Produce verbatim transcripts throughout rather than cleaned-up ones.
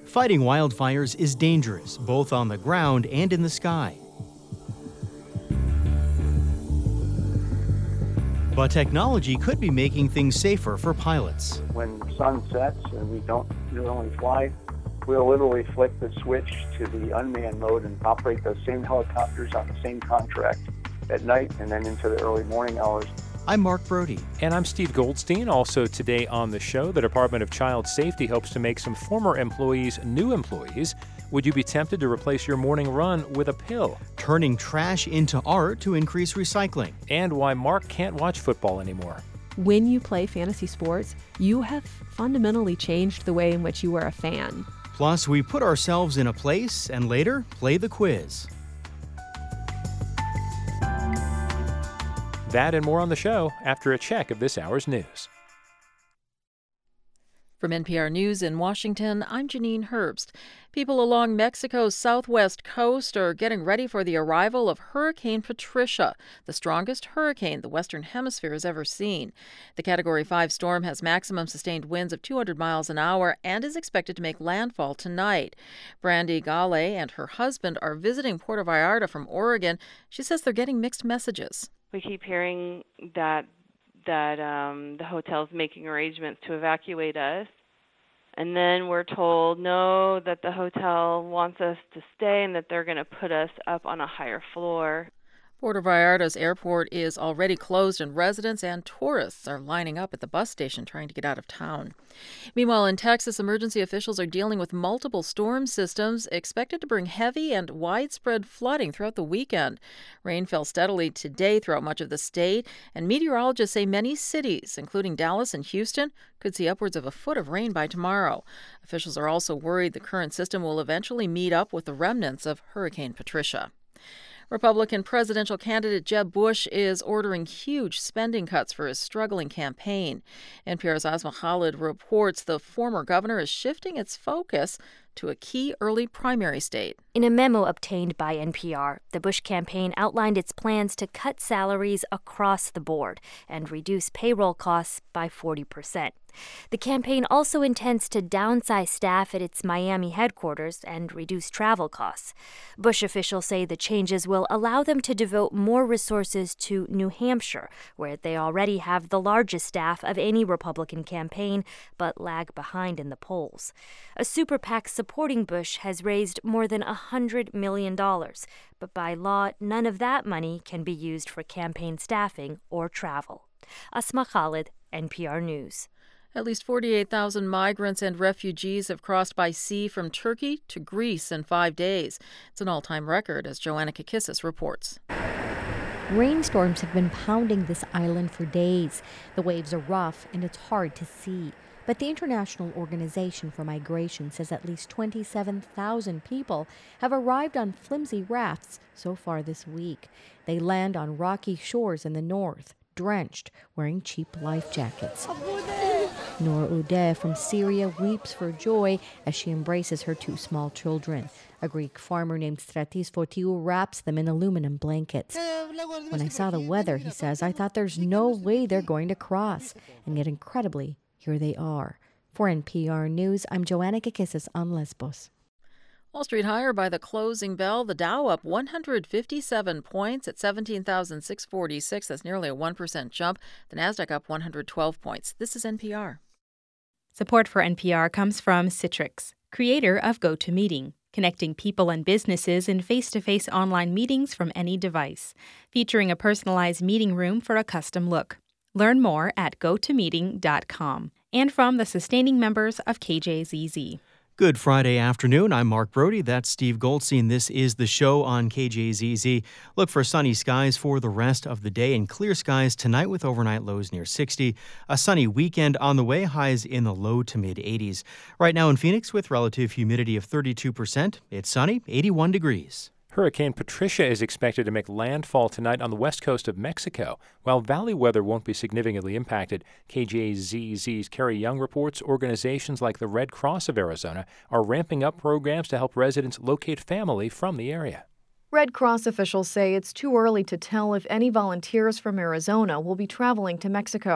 Fighting wildfires is dangerous, both on the ground and in the sky. But technology could be making things safer for pilots. When the sun sets and we don't normally fly, we'll literally flick the switch to the unmanned mode and operate those same helicopters on the same contract at night and then into the early morning hours. I'm Mark Brody. And I'm Steve Goldstein. Also today on the show, the Department of Child Safety hopes to make some former employees new employees. Would you be tempted to replace your morning run with a pill? Turning trash into art to increase recycling. And why Mark can't watch football anymore. When you play fantasy sports, you have fundamentally changed the way in which you are a fan. Plus, we put ourselves in a place and later play the quiz. That and more on the show after a check of this hour's news. From N P R News in Washington, I'm Janine Herbst. People along Mexico's southwest coast are getting ready for the arrival of Hurricane Patricia, the strongest hurricane the Western Hemisphere has ever seen. The Category five storm has maximum sustained winds of two hundred miles an hour and is expected to make landfall tonight. Brandy Gale and her husband are visiting Puerto Vallarta from Oregon. She says they're getting mixed messages. We keep hearing that that um, the hotel's making arrangements to evacuate us. And then we're told, no, that the hotel wants us to stay and that they're going to put us up on a higher floor. Puerto Vallarta's airport is already closed and residents and tourists are lining up at the bus station trying to get out of town. Meanwhile, in Texas, emergency officials are dealing with multiple storm systems expected to bring heavy and widespread flooding throughout the weekend. Rain fell steadily today throughout much of the state, and meteorologists say many cities, including Dallas and Houston, could see upwards of a foot of rain by tomorrow. Officials are also worried the current system will eventually meet up with the remnants of Hurricane Patricia. Republican presidential candidate Jeb Bush is ordering huge spending cuts for his struggling campaign. N P R's Asma Khalid reports the former governor is shifting its focus to a key early primary state. In a memo obtained by N P R, the Bush campaign outlined its plans to cut salaries across the board and reduce payroll costs by forty percent. The campaign also intends to downsize staff at its Miami headquarters and reduce travel costs. Bush officials say the changes will allow them to devote more resources to New Hampshire, where they already have the largest staff of any Republican campaign, but lag behind in the polls. A super PAC supporting Bush has raised more than one hundred million dollars, but by law, none of that money can be used for campaign staffing or travel. Asma Khalid, N P R News. At least forty-eight thousand migrants and refugees have crossed by sea from Turkey to Greece in five days. It's an all-time record, as Joanna Kakissis reports. Rainstorms have been pounding this island for days. The waves are rough and it's hard to see. But the International Organization for Migration says at least twenty-seven thousand people have arrived on flimsy rafts so far this week. They land on rocky shores in the north, drenched, wearing cheap life jackets. Noor Udeh from Syria weeps for joy as she embraces her two small children. A Greek farmer named Stratis Fotiou wraps them in aluminum blankets. When I saw the weather, he says, I thought there's no way they're going to cross. And yet, incredibly, here they are. For N P R News, I'm Joanna Kakissis on Lesbos. Wall Street higher by the closing bell. The Dow up one hundred fifty-seven points at seventeen thousand six hundred forty-six. That's nearly a one percent jump. The Nasdaq up one hundred twelve points. This is N P R. Support for N P R comes from Citrix, creator of GoToMeeting, connecting people and businesses in face-to-face online meetings from any device, featuring a personalized meeting room for a custom look. Learn more at go to meeting dot com. And from the sustaining members of K J Z Z. Good Friday afternoon. I'm Mark Brody. That's Steve Goldstein. This is the show on K J Z Z. Look for sunny skies for the rest of the day and clear skies tonight with overnight lows near sixty. A sunny weekend on the way, highs in the low to mid eighties. Right now in Phoenix with relative humidity of thirty-two percent. It's sunny, eighty-one degrees. Hurricane Patricia is expected to make landfall tonight on the west coast of Mexico. While valley weather won't be significantly impacted, K J Z Z's Carrie Young reports organizations like the Red Cross of Arizona are ramping up programs to help residents locate family from the area. Red Cross officials say it's too early to tell if any volunteers from Arizona will be traveling to Mexico.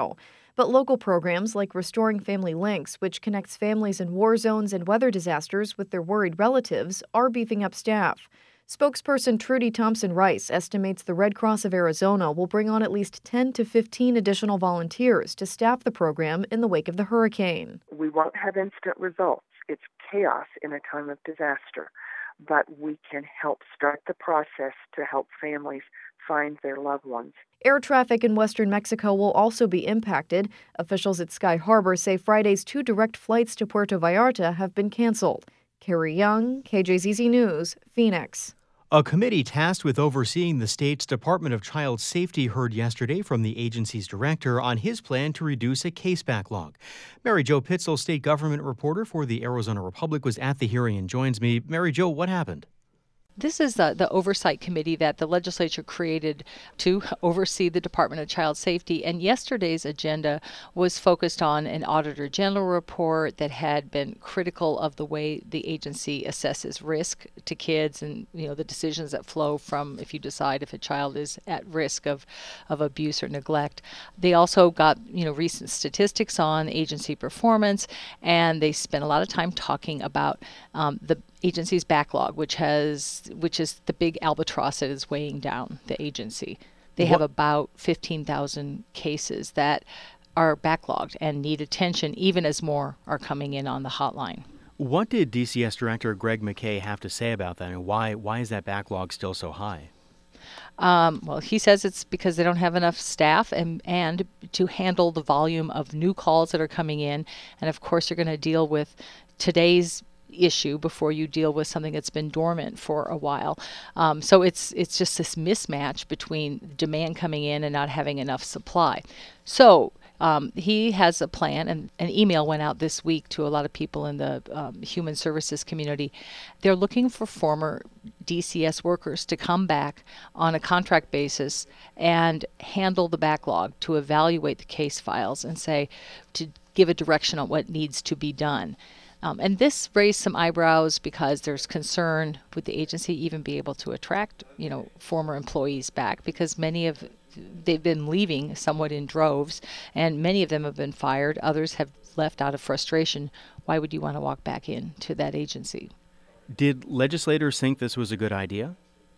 But local programs like Restoring Family Links, which connects families in war zones and weather disasters with their worried relatives, are beefing up staff. Spokesperson Trudy Thompson-Rice estimates the Red Cross of Arizona will bring on at least ten to fifteen additional volunteers to staff the program in the wake of the hurricane. We won't have instant results. It's chaos in a time of disaster, but we can help start the process to help families find their loved ones. Air traffic in western Mexico will also be impacted. Officials at Sky Harbor say Friday's two direct flights to Puerto Vallarta have been canceled. Carrie Young, K J Z Z News, Phoenix. A committee tasked with overseeing the state's Department of Child Safety heard yesterday from the agency's director on his plan to reduce a case backlog. Mary Jo Pitzel, state government reporter for the Arizona Republic, was at the hearing and joins me. Mary Jo, what happened? This is the, the oversight committee that the legislature created to oversee the Department of Child Safety. And yesterday's agenda was focused on an Auditor General report that had been critical of the way the agency assesses risk to kids and, you know, the decisions that flow from if you decide if a child is at risk of, of abuse or neglect. They also got, you know, recent statistics on agency performance, and they spent a lot of time talking about um, the agency's backlog, which has which is the big albatross that is weighing down the agency. They have about fifteen thousand cases that are backlogged and need attention, even as more are coming in on the hotline. What did D C S Director Greg McKay have to say about that, and why why is that backlog still so high? Um, well, he says it's because they don't have enough staff and, and to handle the volume of new calls that are coming in. And of course, you're going to deal with today's issue before you deal with something that's been dormant for a while. Um, so it's it's just this mismatch between demand coming in and not having enough supply. So um, he has a plan, and an email went out this week to a lot of people in the um, human services community. They're looking for former D C S workers to come back on a contract basis and handle the backlog, to evaluate the case files and say, to give a direction on what needs to be done. Um, and this raised some eyebrows because there's concern, would the agency even be able to attract, you know, former employees back, because many of they've been leaving somewhat in droves, and many of them have been fired. Others have left out of frustration. Why would you want to walk back into that agency? Did legislators think this was a good idea?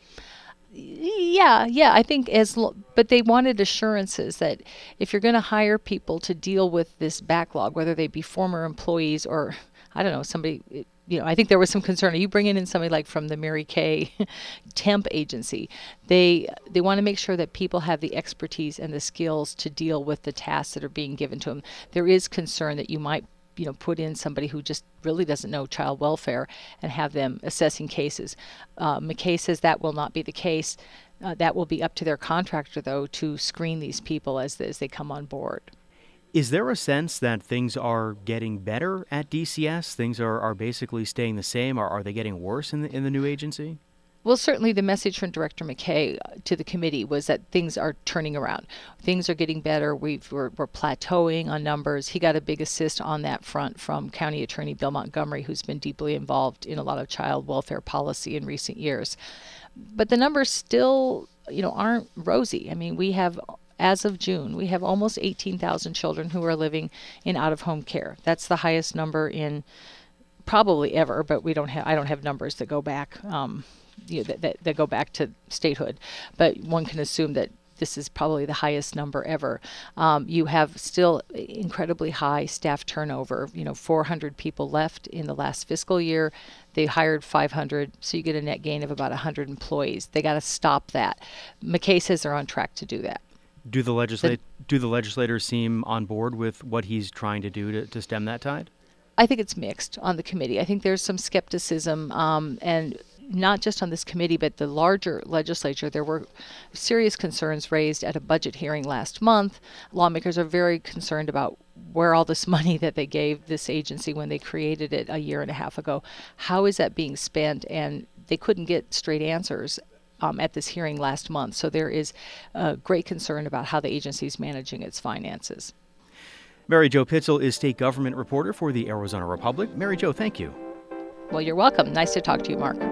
Yeah, yeah, I think as, lo- but they wanted assurances that if you're going to hire people to deal with this backlog, whether they be former employees or, I don't know, somebody, you know, I think there was some concern. Are you bringing in somebody like from the Mary Kay temp agency? They they want to make sure that people have the expertise and the skills to deal with the tasks that are being given to them. There is concern that you might, you know, put in somebody who just really doesn't know child welfare and have them assessing cases. Uh, McKay says that will not be the case. Uh, that will be up to their contractor, though, to screen these people as, as they come on board. Is there a sense that things are getting better at D C S? Things are, are basically staying the same, or are they getting worse in the, in the new agency? Well, certainly the message from Director McKay to the committee was that things are turning around. Things are getting better. We've, we're, we're plateauing on numbers. He got a big assist on that front from County Attorney Bill Montgomery, who's been deeply involved in a lot of child welfare policy in recent years. But the numbers still, you know, aren't rosy. I mean, we have, as of June, we have almost eighteen thousand children who are living in out-of-home care. That's the highest number in probably ever, but we don't have, I don't have numbers that go back. Um, You know, that, that, that go back to statehood, but one can assume that this is probably the highest number ever. Um, you have still incredibly high staff turnover. You know, four hundred people left in the last fiscal year. They hired five hundred, so you get a net gain of about one hundred employees. They got to stop that. McKay says they're on track to do that. Do the legislate do the legislators seem on board with what he's trying to do to, to stem that tide? I think it's mixed on the committee. I think there's some skepticism, um, and not just on this committee, but the larger legislature. There were serious concerns raised at a budget hearing last month. Lawmakers are very concerned about where all this money that they gave this agency when they created it a year and a half ago, how is that being spent? And they couldn't get straight answers um, at this hearing last month. So there is a great concern about how the agency is managing its finances. Mary Jo Pitzel is state government reporter for the Arizona Republic. Mary Jo, thank you. Well, you're welcome. Nice to talk to you, Mark.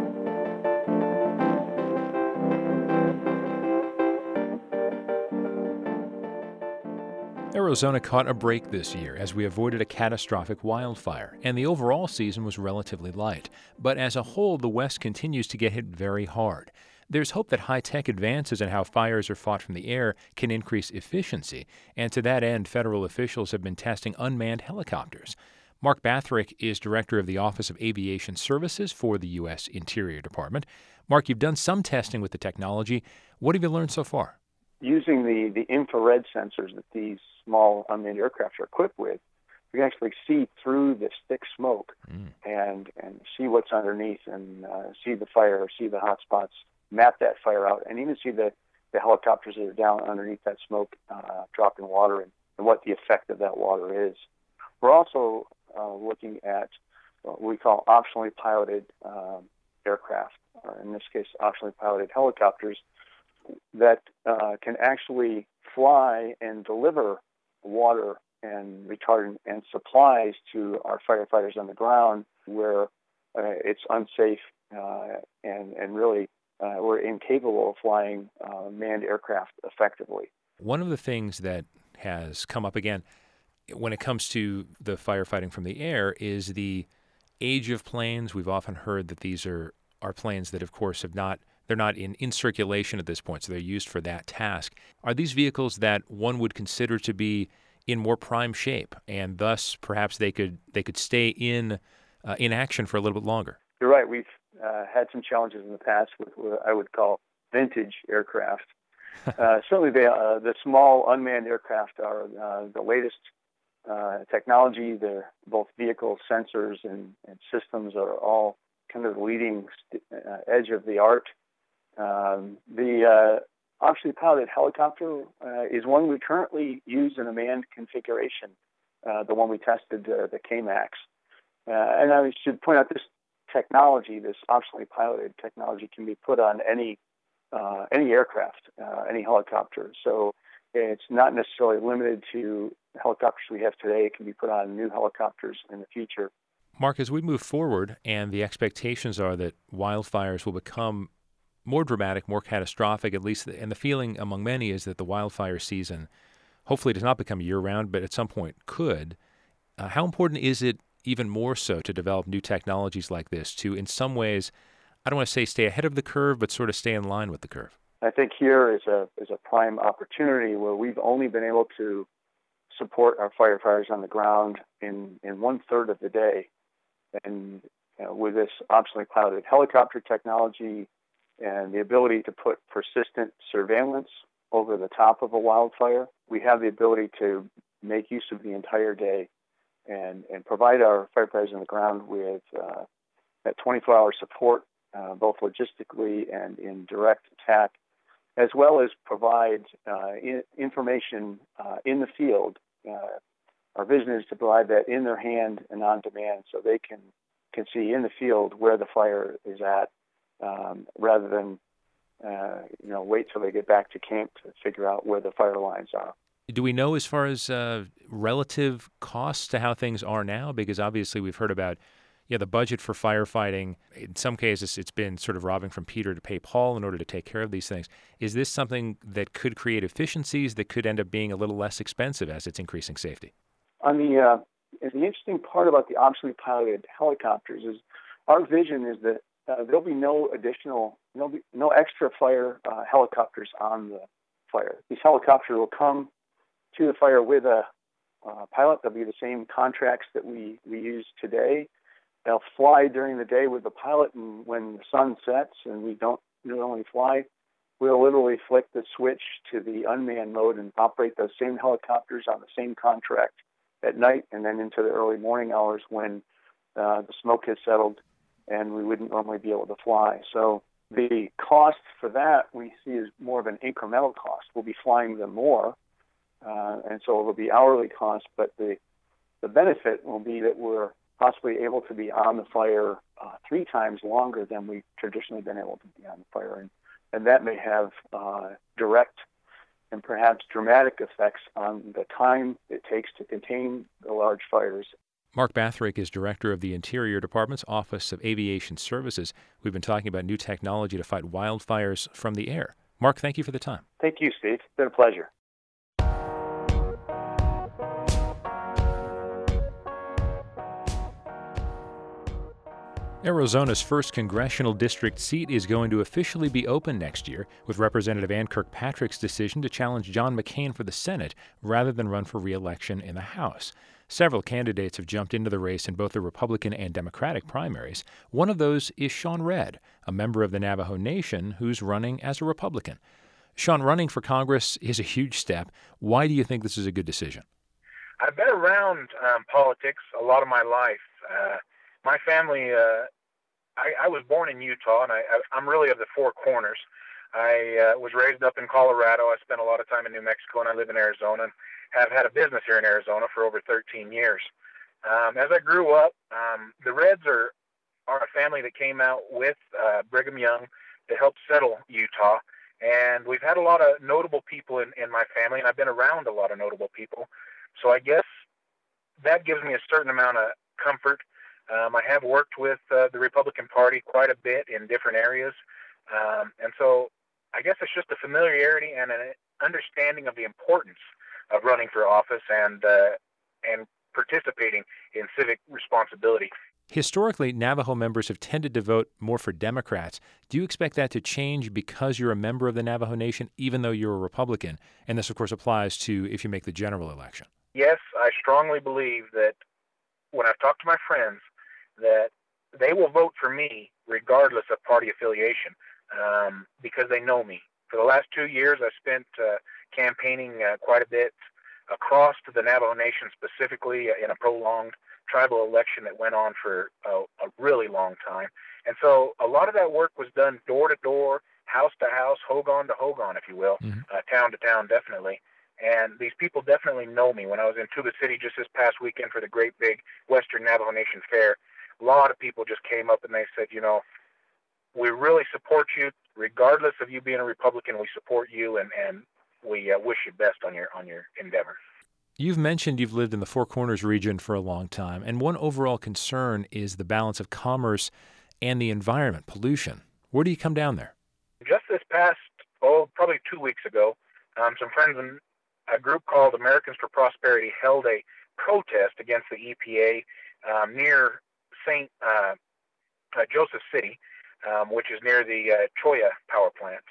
Arizona caught a break this year as we avoided a catastrophic wildfire, and the overall season was relatively light. But as a whole, the West continues to get hit very hard. There's hope that high-tech advances in how fires are fought from the air can increase efficiency, and to that end, federal officials have been testing unmanned helicopters. Mark Bathrick is director of the Office of Aviation Services for the U S Interior Department. Mark, you've done some testing with the technology. What have you learned so far? Using the, the infrared sensors that these small unmanned aircraft are equipped with, we can actually see through this thick smoke mm. and and see what's underneath and uh, see the fire, see the hot spots, map that fire out, and even see the, the helicopters that are down underneath that smoke uh, dropping water and, and what the effect of that water is. We're also uh, looking at what we call optionally piloted um, aircraft, or in this case, optionally piloted helicopters, that uh, can actually fly and deliver water and retardant and supplies to our firefighters on the ground where uh, it's unsafe uh, and, and really uh, we're incapable of flying uh, manned aircraft effectively. One of the things that has come up again when it comes to the firefighting from the air is the age of planes. We've often heard that these are, are planes that, of course, have not They're not in, in circulation at this point, so they're used for that task. Are these vehicles that one would consider to be in more prime shape, and thus perhaps they could they could stay in uh, in action for a little bit longer? You're right. We've uh, had some challenges in the past with what I would call vintage aircraft. uh, certainly, the uh, the small unmanned aircraft are uh, the latest uh, technology. They're both vehicle sensors and, and systems are all kind of the leading st- uh, edge of the art. Um, the uh, optionally piloted helicopter uh, is one we currently use in a manned configuration, uh, the one we tested, uh, the K MAX. Uh, and I should point out this technology, this optionally piloted technology, can be put on any uh, any aircraft, uh, any helicopter. So it's not necessarily limited to helicopters we have today. It can be put on new helicopters in the future. Mark, as we move forward and the expectations are that wildfires will become more dramatic, more catastrophic, at least, and the feeling among many is that the wildfire season hopefully does not become year-round, but at some point could. Uh, how important is it even more so to develop new technologies like this to, in some ways, I don't want to say stay ahead of the curve, but sort of stay in line with the curve? I think here is a is a prime opportunity where we've only been able to support our firefighters on the ground in, in one-third of the day. And you know, with this optionally piloted helicopter technology and the ability to put persistent surveillance over the top of a wildfire, we have the ability to make use of the entire day and, and provide our firefighters on the ground with uh, that twenty-four hour support, uh, both logistically and in direct attack, as well as provide uh, in, information uh, in the field. Uh, our vision is to provide that in their hand and on demand so they can, can see in the field where the fire is at, Um, rather than, uh, you know, wait till they get back to camp to figure out where the fire lines are. Do we know as far as uh, relative costs to how things are now? Because obviously we've heard about, yeah, the budget for firefighting. In some cases, it's been sort of robbing from Peter to pay Paul in order to take care of these things. Is this something that could create efficiencies that could end up being a little less expensive as it's increasing safety? On the uh, the interesting part about the optionally piloted helicopters is our vision is that Uh, there'll be no additional, there'll be no extra fire uh, helicopters on the fire. These helicopters will come to the fire with a uh, pilot. They'll be the same contracts that we, we use today. They'll fly during the day with the pilot, and when the sun sets and we don't normally fly, we'll literally flick the switch to the unmanned mode and operate those same helicopters on the same contract at night and then into the early morning hours when uh, the smoke has settled and we wouldn't normally be able to fly. So the cost for that we see is more of an incremental cost. We'll be flying them more, uh, and so it will be hourly cost, but the the benefit will be that we're possibly able to be on the fire uh, three times longer than we've traditionally been able to be on the fire, and, and that may have uh, direct and perhaps dramatic effects on the time it takes to contain the large fires. Mark Bathrick is director of the Interior Department's Office of Aviation Services. We've been talking about new technology to fight wildfires from the air. Mark, thank you for the time. Thank you, Steve. It's been a pleasure. Arizona's first congressional district seat is going to officially be open next year, with Representative Ann Kirkpatrick's decision to challenge John McCain for the Senate rather than run for re-election in the House. Several candidates have jumped into the race in both the Republican and Democratic primaries. One of those is Sean Redd, a member of the Navajo Nation who's running as a Republican. Sean, running for Congress is a huge step. Why do you think this is a good decision? I've been around um, politics a lot of my life. Uh, my family, uh, I, I was born in Utah, and I, I'm really of the Four Corners. I uh, was raised up in Colorado. I spent a lot of time in New Mexico, and I live in Arizona, and have had a business here in Arizona for over thirteen years. Um, as I grew up, um, the Redds are, are a family that came out with uh, Brigham Young to help settle Utah. And we've had a lot of notable people in, in my family, and I've been around a lot of notable people. So I guess that gives me a certain amount of comfort. Um, I have worked with uh, the Republican Party quite a bit in different areas. Um, and so I guess it's just a familiarity and an understanding of the importance of running for office and uh, and participating in civic responsibility. Historically, Navajo members have tended to vote more for Democrats. Do you expect that to change because you're a member of the Navajo Nation, even though you're a Republican? And this, of course, applies to if you make the general election. Yes, I strongly believe that when I've talked to my friends, that they will vote for me regardless of party affiliation um, because they know me. For the last two years, I spent uh, campaigning uh, quite a bit across to the Navajo Nation, specifically in a prolonged tribal election that went on for a, a really long time. And so a lot of that work was done door to door, house to house, hogan to hogan, if you will, mm-hmm. uh, town to town, definitely. And these people definitely know me. When I was in Tuba City just this past weekend for the great big Western Navajo Nation Fair, a lot of people just came up and they said, you know, we really support you. Regardless of you being a Republican, we support you, and, and we uh, wish you best on your on your endeavor. You've mentioned you've lived in the Four Corners region for a long time, and one overall concern is the balance of commerce and the environment, pollution. Where do you come down there? Just this past, oh, probably two weeks ago, um, some friends and a group called Americans for Prosperity held a protest against the E P A um, near Saint Uh, uh, Joseph City, um, which is near the uh, Cholla power plant.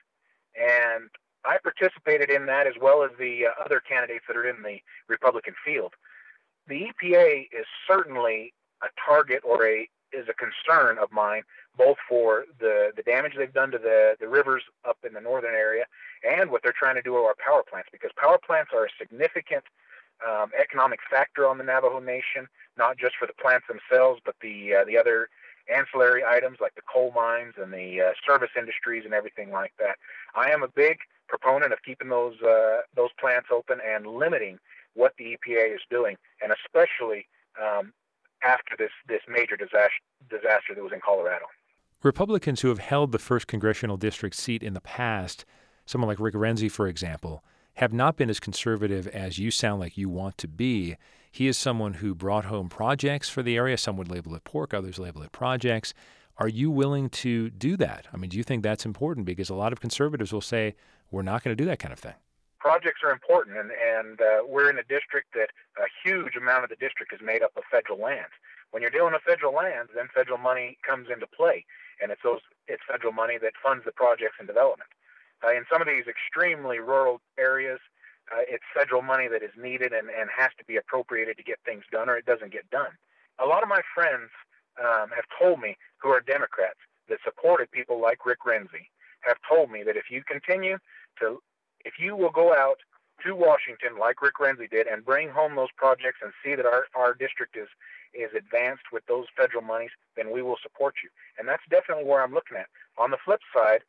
And I participated in that, as well as the uh, other candidates that are in the Republican field. The E P A is certainly a target or a is a concern of mine, both for the, the damage they've done to the, the rivers up in the northern area and what they're trying to do to our power plants, because power plants are a significant um, economic factor on the Navajo Nation, not just for the plants themselves, but the uh, the other ancillary items like the coal mines and the uh, service industries and everything like that. I am a big proponent of keeping those uh, those plants open and limiting what the E P A is doing, and especially um, after this, this major disaster, disaster that was in Colorado. Republicans who have held the first congressional district seat in the past, someone like Rick Renzi, for example, have not been as conservative as you sound like you want to be. He is someone who brought home projects for the area. Some would label it pork, others label it projects. Are you willing to do that? I mean, do you think that's important? Because a lot of conservatives will say, we're not going to do that kind of thing. Projects are important, and, and uh, we're in a district that a huge amount of the district is made up of federal lands. When you're dealing with federal lands, then federal money comes into play, and it's those it's federal money that funds the projects and development. Uh, in some of these extremely rural areas, uh, it's federal money that is needed and, and has to be appropriated to get things done, or it doesn't get done. A lot of my friends um, have told me, who are Democrats that supported people like Rick Renzi, have told me that if you continue to, if you will go out to Washington like Rick Renzi did and bring home those projects and see that our, our district is, is advanced with those federal monies, then we will support you. And that's definitely where I'm looking at. On the flip side,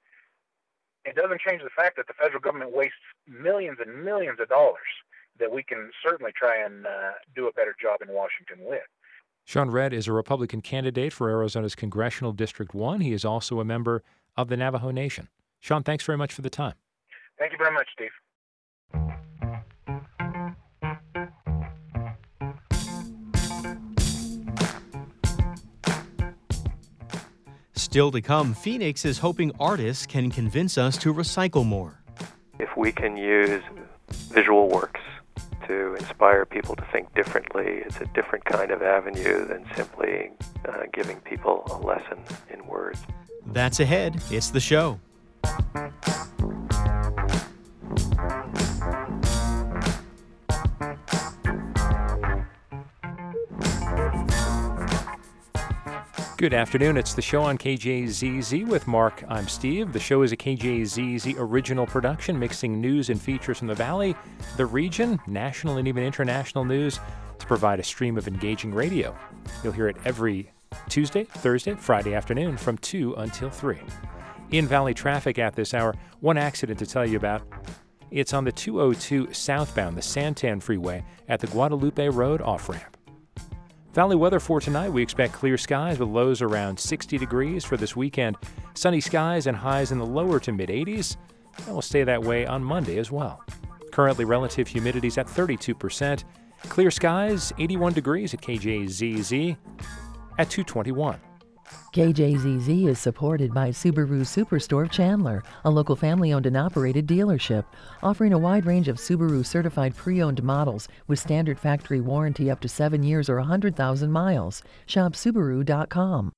it doesn't change the fact that the federal government wastes millions and millions of dollars that we can certainly try and uh, do a better job in Washington with. Sean Redd is a Republican candidate for Arizona's Congressional District one. He is also a member of the Navajo Nation. Sean, thanks very much for the time. Thank you very much, Steve. Still to come, Phoenix is hoping artists can convince us to recycle more. If we can use visual works to inspire people to think differently. It's a different kind of avenue than simply uh, giving people a lesson in words. That's ahead. It's the show. Good afternoon. It's the show on K J Z Z with Mark. I'm Steve. The show is a K J Z Z original production, mixing news and features from the Valley, the region, national and even international news to provide a stream of engaging radio. You'll hear it every Tuesday, Thursday, Friday afternoon from two until three. In Valley traffic at this hour, one accident to tell you about. It's on the two oh two southbound, the Santan Freeway at the Guadalupe Road off-ramp. Valley weather for tonight, we expect clear skies with lows around sixty degrees for this weekend. Sunny skies and highs in the lower to mid-eighties. And will stay that way on Monday as well. Currently, relative humidity's at thirty-two percent. Clear skies, eighty-one degrees at K J Z Z at two twenty-one. K J Z Z is supported by Subaru Superstore of Chandler, a local family-owned and operated dealership, offering a wide range of Subaru certified pre-owned models with standard factory warranty up to seven years or one hundred thousand miles. Shop Subaru dot com.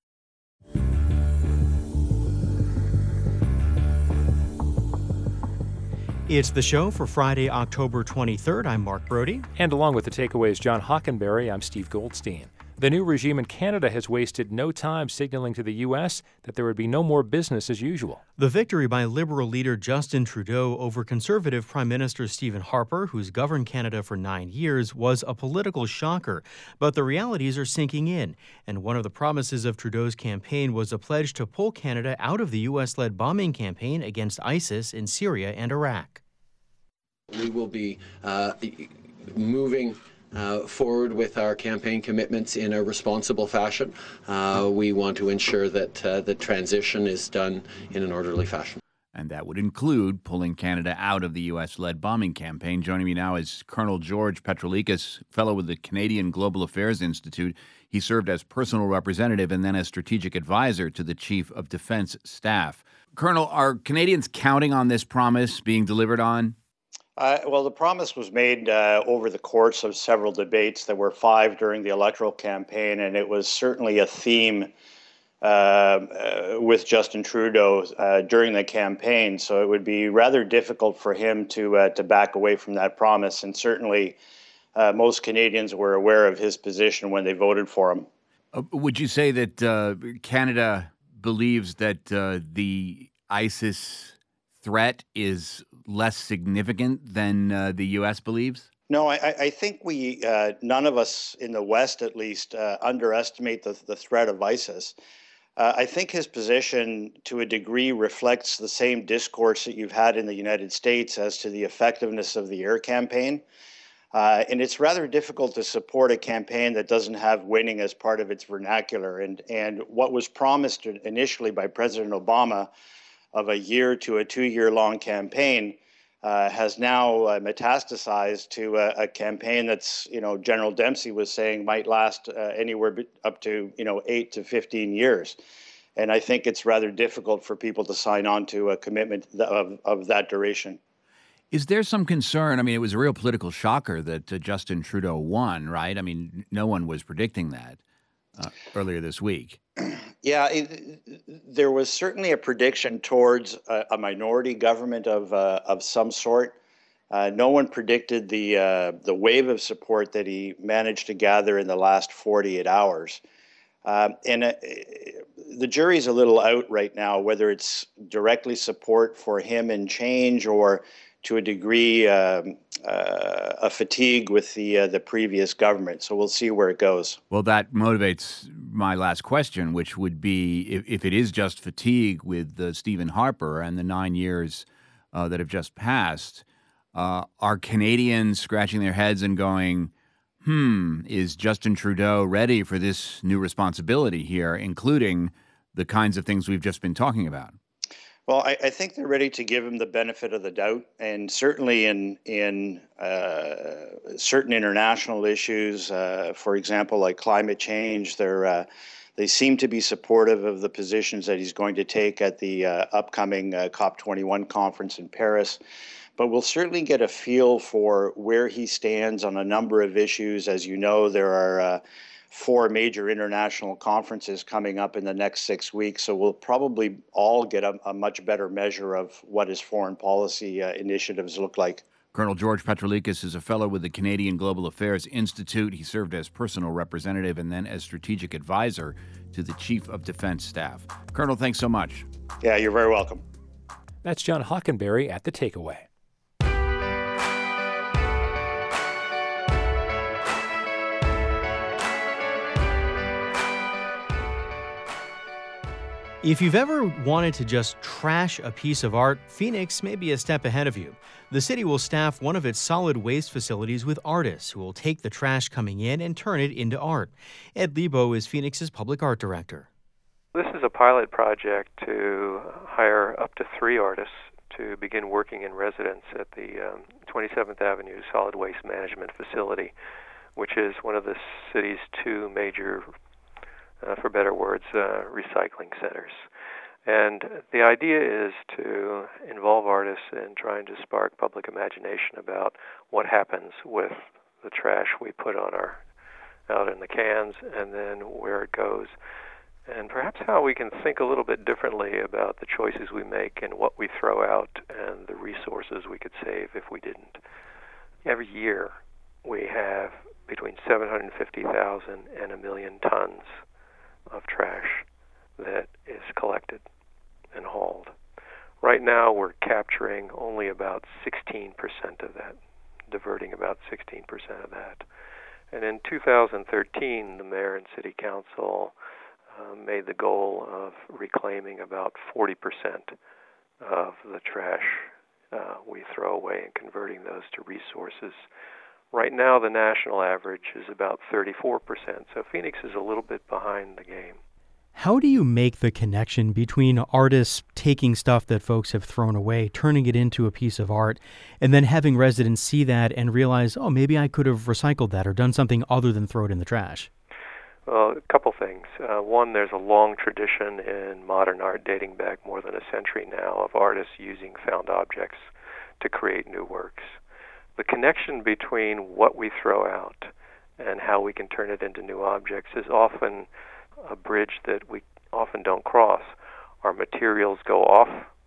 It's the show for Friday, October twenty-third. I'm Mark Brody. And along with the takeaways, John Hockenberry, I'm Steve Goldstein. The new regime in Canada has wasted no time signaling to the U S that there would be no more business as usual. The victory by Liberal leader Justin Trudeau over Conservative Prime Minister Stephen Harper, who's governed Canada for nine years, was a political shocker. But the realities are sinking in. And one of the promises of Trudeau's campaign was a pledge to pull Canada out of the U S-led bombing campaign against ISIS in Syria and Iraq. We will be uh, moving Uh, forward with our campaign commitments in a responsible fashion. Uh, we want to ensure that uh, the transition is done in an orderly fashion. And that would include pulling Canada out of the U S-led bombing campaign. Joining me now is Colonel George Petrolikas, fellow with the Canadian Global Affairs Institute. He served as personal representative and then as strategic advisor to the Chief of Defense Staff. Colonel, are Canadians counting on this promise being delivered on? Uh, well, the promise was made uh, over the course of several debates. There were five during the electoral campaign, and it was certainly a theme uh, uh, with Justin Trudeau uh, during the campaign. So it would be rather difficult for him to uh, to back away from that promise. And certainly, uh, most Canadians were aware of his position when they voted for him. Uh, would you say that uh, Canada believes that uh, the ISIS threat is less significant than uh, the U S believes? No, I, I think we, uh, none of us in the West at least, uh, underestimate the, the threat of ISIS. Uh, I think his position to a degree reflects the same discourse that you've had in the United States as to the effectiveness of the air campaign. Uh, and it's rather difficult to support a campaign that doesn't have winning as part of its vernacular. And, and what was promised initially by President Obama of a year to a two-year long campaign uh, has now uh, metastasized to a, a campaign that's, you know, General Dempsey was saying might last uh, anywhere up to, you know, eight to fifteen years. And I think it's rather difficult for people to sign on to a commitment of, of that duration. Is there some concern? I mean, it was a real political shocker that uh, Justin Trudeau won, right? I mean, no one was predicting that uh, earlier this week. Yeah, it, there was certainly a prediction towards a, a minority government of uh, of some sort. Uh, no one predicted the uh, the wave of support that he managed to gather in the last forty-eight hours. Uh, and uh, the jury's a little out right now whether it's directly support for him and change or to a degree um, uh, a fatigue with the uh, the previous government. So we'll see where it goes. Well, that motivates my last question, which would be if, if it is just fatigue with uh, Stephen Harper and the nine years uh, that have just passed, uh, are Canadians scratching their heads and going, hmm, is Justin Trudeau ready for this new responsibility here, including the kinds of things we've just been talking about? Well, I, I think they're ready to give him the benefit of the doubt, and certainly in in uh, certain international issues, uh, for example, like climate change, they're uh, they seem to be supportive of the positions that he's going to take at the uh, upcoming uh, COP twenty-one conference in Paris. but we'll certainly get a feel for where he stands on a number of issues. As you know, there are uh, four major international conferences coming up in the next six weeks, so we'll probably all get a, a much better measure of what his foreign policy uh, initiatives look like. Colonel George Petrolikis is a fellow with the Canadian Global Affairs Institute. He served as personal representative and then as strategic advisor to the Chief of Defense Staff. Colonel, thanks so much. Yeah, you're very welcome. That's John Hockenberry at The Takeaway. If you've ever wanted to just trash a piece of art, Phoenix may be a step ahead of you. The city will staff one of its solid waste facilities with artists who will take the trash coming in and turn it into art. Ed Lebo is Phoenix's public art director. This is a pilot project to hire up to three artists to begin working in residence at the um, twenty-seventh Avenue Solid Waste Management Facility, which is one of the city's two major Uh, for better words, uh, recycling centers. And the idea is to involve artists in trying to spark public imagination about what happens with the trash we put on our out in the cans and then where it goes, and perhaps how we can think a little bit differently about the choices we make and what we throw out and the resources we could save if we didn't. Every year we have between seven hundred fifty thousand and a million tons of trash that is collected and hauled. Right now we're capturing only about sixteen percent of that, diverting about sixteen percent of that. And in two thousand thirteen, the mayor and city council uh, made the goal of reclaiming about forty percent of the trash uh, we throw away and converting those to resources. Right now, the national average is about thirty-four percent, so Phoenix is a little bit behind the game. How do you make the connection between artists taking stuff that folks have thrown away, turning it into a piece of art, and then having residents see that and realize, oh, maybe I could have recycled that or done something other than throw it in the trash? Well, a couple things. Uh, one, there's a long tradition in modern art dating back more than a century now of artists using found objects to create new works. The connection between what we throw out and how we can turn it into new objects is often a bridge that we often don't cross. Our materials go off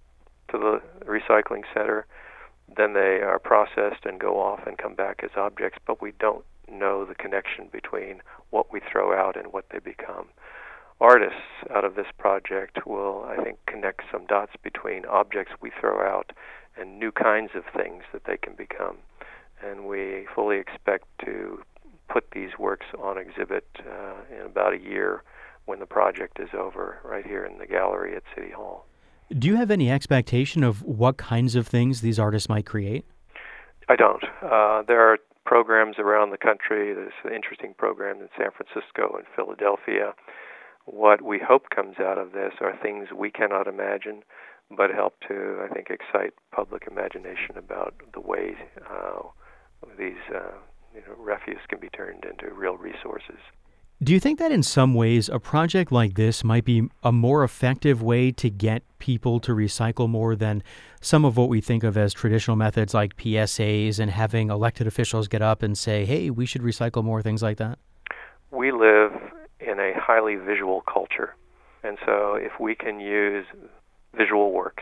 to the recycling center, then they are processed and go off and come back as objects, but we don't know the connection between what we throw out and what they become. Artists out of this project will, I think, connect some dots between objects we throw out and new kinds of things that they can become. And we fully expect to put these works on exhibit uh, in about a year when the project is over, right here in the gallery at City Hall. Do you have any expectation of what kinds of things these artists might create? I don't. Uh, there are programs around the country. There's an interesting program in San Francisco and Philadelphia. What we hope comes out of this are things we cannot imagine, but help to, I think, excite public imagination about the way uh, these uh, you know, refuse can be turned into real resources. Do you think that in some ways a project like this might be a more effective way to get people to recycle more than some of what we think of as traditional methods like P S As and having elected officials get up and say, hey, we should recycle more, things like that? We live in a highly visual culture, and so if we can use visual works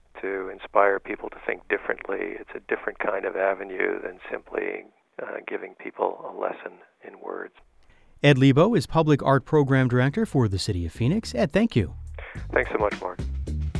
to inspire people to think differently, it's a different kind of avenue than simply uh, giving people a lesson in words. Ed Lebo is Public Art Program Director for the City of Phoenix. Ed, thank you. Thanks so much, Mark.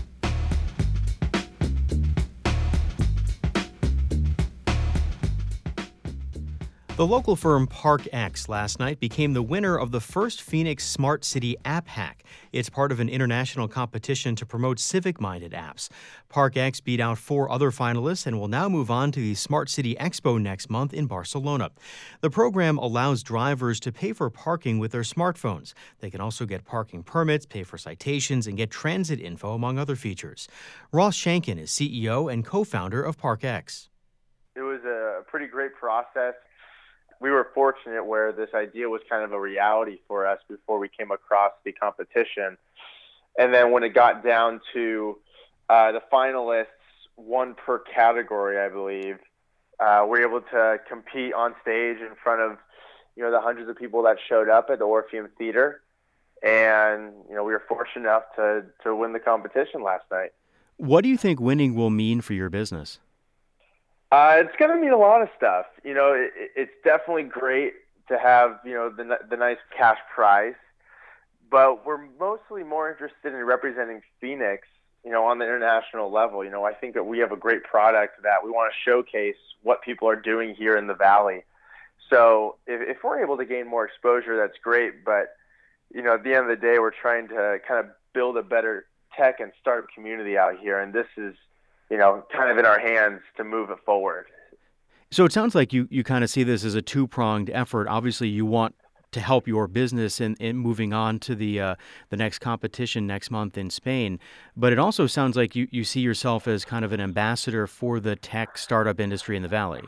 The local firm ParkX last night became the winner of the first Phoenix Smart City App Hack. It's part of an international competition to promote civic-minded apps. ParkX beat out four other finalists and will now move on to the Smart City Expo next month in Barcelona. The program allows drivers to pay for parking with their smartphones. They can also get parking permits, pay for citations, and get transit info, among other features. Ross Shankin is C E O and co-founder of ParkX. It was a pretty great process. We were fortunate where this idea was kind of a reality for us before we came across the competition. And then when it got down to uh, the finalists, one per category, I believe. Uh, we were able to compete on stage in front of, you know, the hundreds of people that showed up at the Orpheum Theater. And, you know, we were fortunate enough to, to win the competition last night. What do you think winning will mean for your business? Uh, it's going to mean a lot of stuff. You know, it, it's definitely great to have, you know, the, the nice cash prize. But we're mostly more interested in representing Phoenix, you know, on the international level. You know, I think that we have a great product that we want to showcase what people are doing here in the Valley. So if, if we're able to gain more exposure, that's great. But, you know, at the end of the day, we're trying to kind of build a better tech and startup community out here. And this is, you know, kind of in our hands to move it forward. So it sounds like you, you kind of see this as a two-pronged effort. Obviously, you want to help your business in, in moving on to the uh, the next competition next month in Spain. But it also sounds like you, you see yourself as kind of an ambassador for the tech startup industry in the Valley.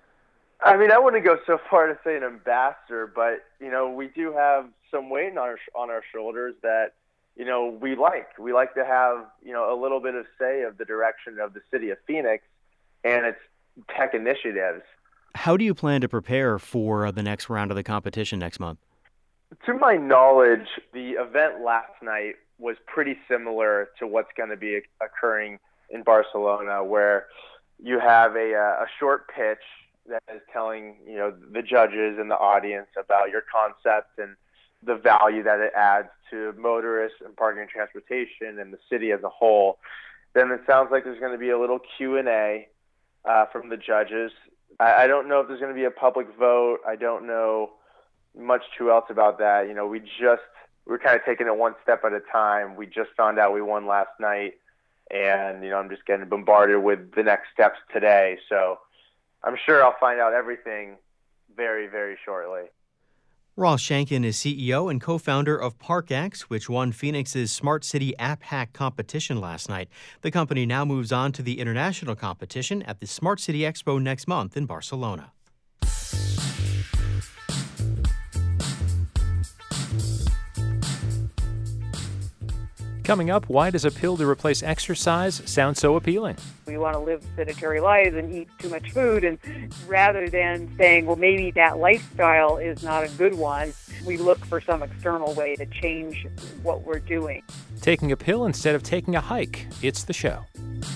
I mean, I wouldn't go so far to say an ambassador, but, you know, we do have some weight on our, on our shoulders that, you know, we like. We like to have, you know, a little bit of say of the direction of the city of Phoenix and its tech initiatives. How do you plan to prepare for the next round of the competition next month? To my knowledge, the event last night was pretty similar to what's going to be occurring in Barcelona, where you have a, a short pitch that is telling, you know, the judges and the audience about your concept and the value that it adds to motorists and parking and transportation and the city as a whole. Then it sounds like there's going to be a little Q and A uh, from the judges. I, I don't know if there's going to be a public vote. I don't know much too else about that. You know, we just, we're kind of taking it one step at a time. We just found out we won last night, and, you know, I'm just getting bombarded with the next steps today. So I'm sure I'll find out everything very, very shortly. Ross Shankin is C E O and co-founder of ParkX, which won Phoenix's Smart City App Hack competition last night. The company now moves on to the international competition at the Smart City Expo next month in Barcelona. Coming up, why does a pill to replace exercise sound so appealing? We want to live sedentary lives and eat too much food, and rather than saying, well, maybe that lifestyle is not a good one, we look for some external way to change what we're doing. Taking a pill instead of taking a hike. It's the show.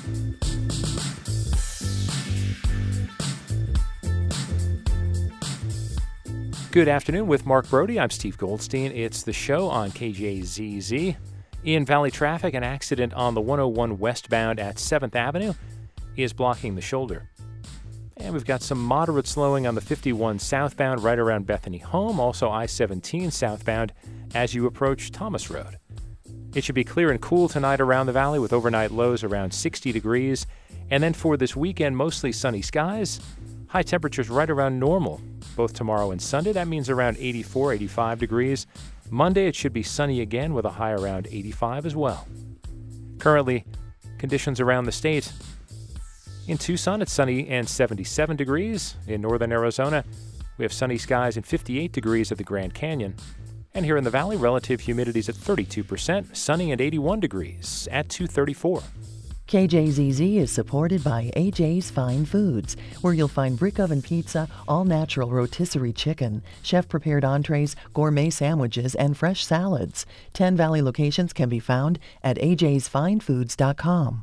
Good afternoon with Mark Brody. I'm Steve Goldstein. It's the show on K J Z Z. In Valley traffic, an accident on the one oh one westbound at seventh Avenue is blocking the shoulder. And we've got some moderate slowing on the fifty-one southbound right around Bethany Home, also I seventeen southbound as you approach Thomas Road. It should be clear and cool tonight around the valley with overnight lows around sixty degrees. And then for this weekend, mostly sunny skies, high temperatures right around normal, both tomorrow and Sunday. That means around eighty-four, eighty-five degrees. Monday, it should be sunny again with a high around eighty-five as well. Currently, conditions around the state. In Tucson, it's sunny and seventy-seven degrees. In northern Arizona, we have sunny skies and fifty-eight degrees at the Grand Canyon. And here in the valley, relative humidity is at thirty-two percent, sunny and eighty-one degrees at two thirty-four. K J Z Z is supported by A J's Fine Foods, where you'll find brick oven pizza, all-natural rotisserie chicken, chef-prepared entrees, gourmet sandwiches, and fresh salads. Ten Valley locations can be found at a j's fine foods dot com.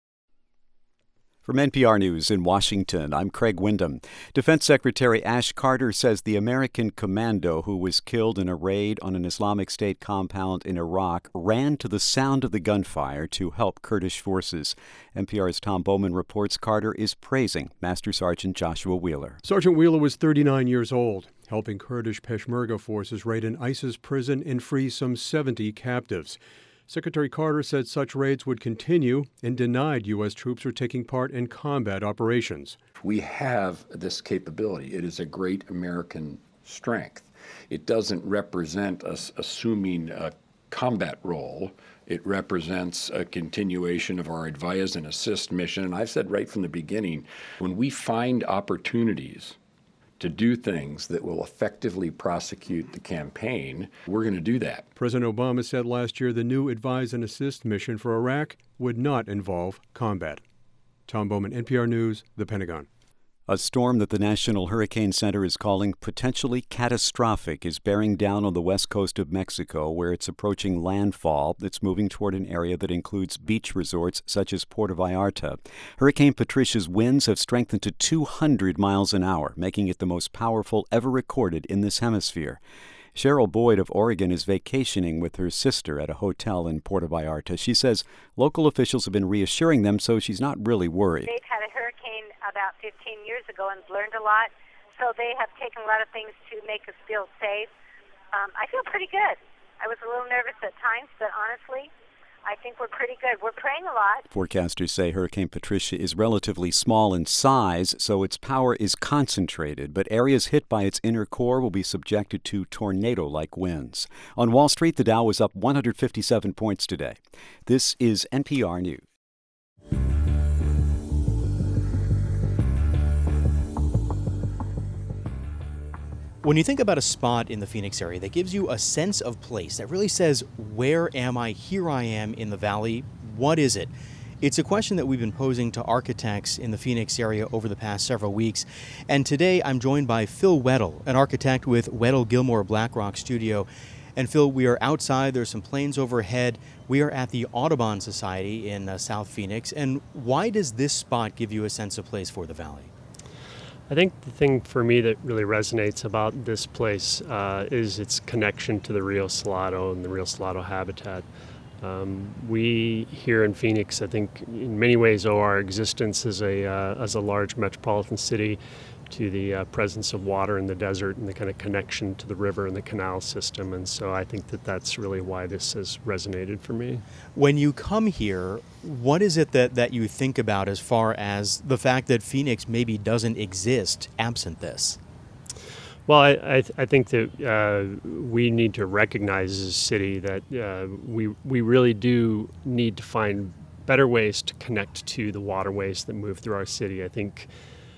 From N P R News in Washington, I'm Craig Windham. Defense Secretary Ash Carter says the American commando who was killed in a raid on an Islamic State compound in Iraq ran to the sound of the gunfire to help Kurdish forces. N P R's Tom Bowman reports Carter is praising Master Sergeant Joshua Wheeler. Sergeant Wheeler was thirty-nine years old, helping Kurdish Peshmerga forces raid an ISIS prison and free some seventy captives. Secretary Carter said such raids would continue and denied U S troops are taking part in combat operations. We have this capability. It is a great American strength. It doesn't represent us assuming a combat role. It represents a continuation of our advise and assist mission. And I've said right from the beginning, when we find opportunities to do things that will effectively prosecute the campaign, we're going to do that. President Obama said last year the new Advise and Assist mission for Iraq would not involve combat. Tom Bowman, N P R News, the Pentagon. A storm that the National Hurricane Center is calling potentially catastrophic is bearing down on the west coast of Mexico, where it's approaching landfall. It's moving toward an area that includes beach resorts such as Puerto Vallarta. Hurricane Patricia's winds have strengthened to two hundred miles an hour, making it the most powerful ever recorded in this hemisphere. Cheryl Boyd of Oregon is vacationing with her sister at a hotel in Puerto Vallarta. She says local officials have been reassuring them, so she's not really worried. They've had a hurricane about fifteen years ago and learned a lot, so they have taken a lot of things to make us feel safe. Um, I feel pretty good. I was a little nervous at times, but honestly, I think we're pretty good. We're praying a lot. Forecasters say Hurricane Patricia is relatively small in size, so its power is concentrated, but areas hit by its inner core will be subjected to tornado-like winds. On Wall Street, the Dow was up one hundred fifty-seven points today. This is N P R News. When you think about a spot in the Phoenix area that gives you a sense of place, that really says, where am I? Here I am in the valley. What is it? It's a question that we've been posing to architects in the Phoenix area over the past several weeks. And today I'm joined by Phil Weddle, an architect with Weddle Gilmore Blackrock Studio. And Phil, we are outside. There's some planes overhead. We are at the Audubon Society in uh, South Phoenix. And why does this spot give you a sense of place for the valley? I think the thing for me that really resonates about this place uh, is its connection to the Rio Salado and the Rio Salado habitat. Um, we here in Phoenix, I think, in many ways owe our existence as a uh, as a large metropolitan city to the uh, presence of water in the desert and the kind of connection to the river and the canal system. And so I think that that's really why this has resonated for me. When you come here, what is it that, that you think about as far as the fact that Phoenix maybe doesn't exist absent this? Well, I, I, th- I think that uh, we need to recognize as a city that uh, we we really do need to find better ways to connect to the waterways that move through our city. I think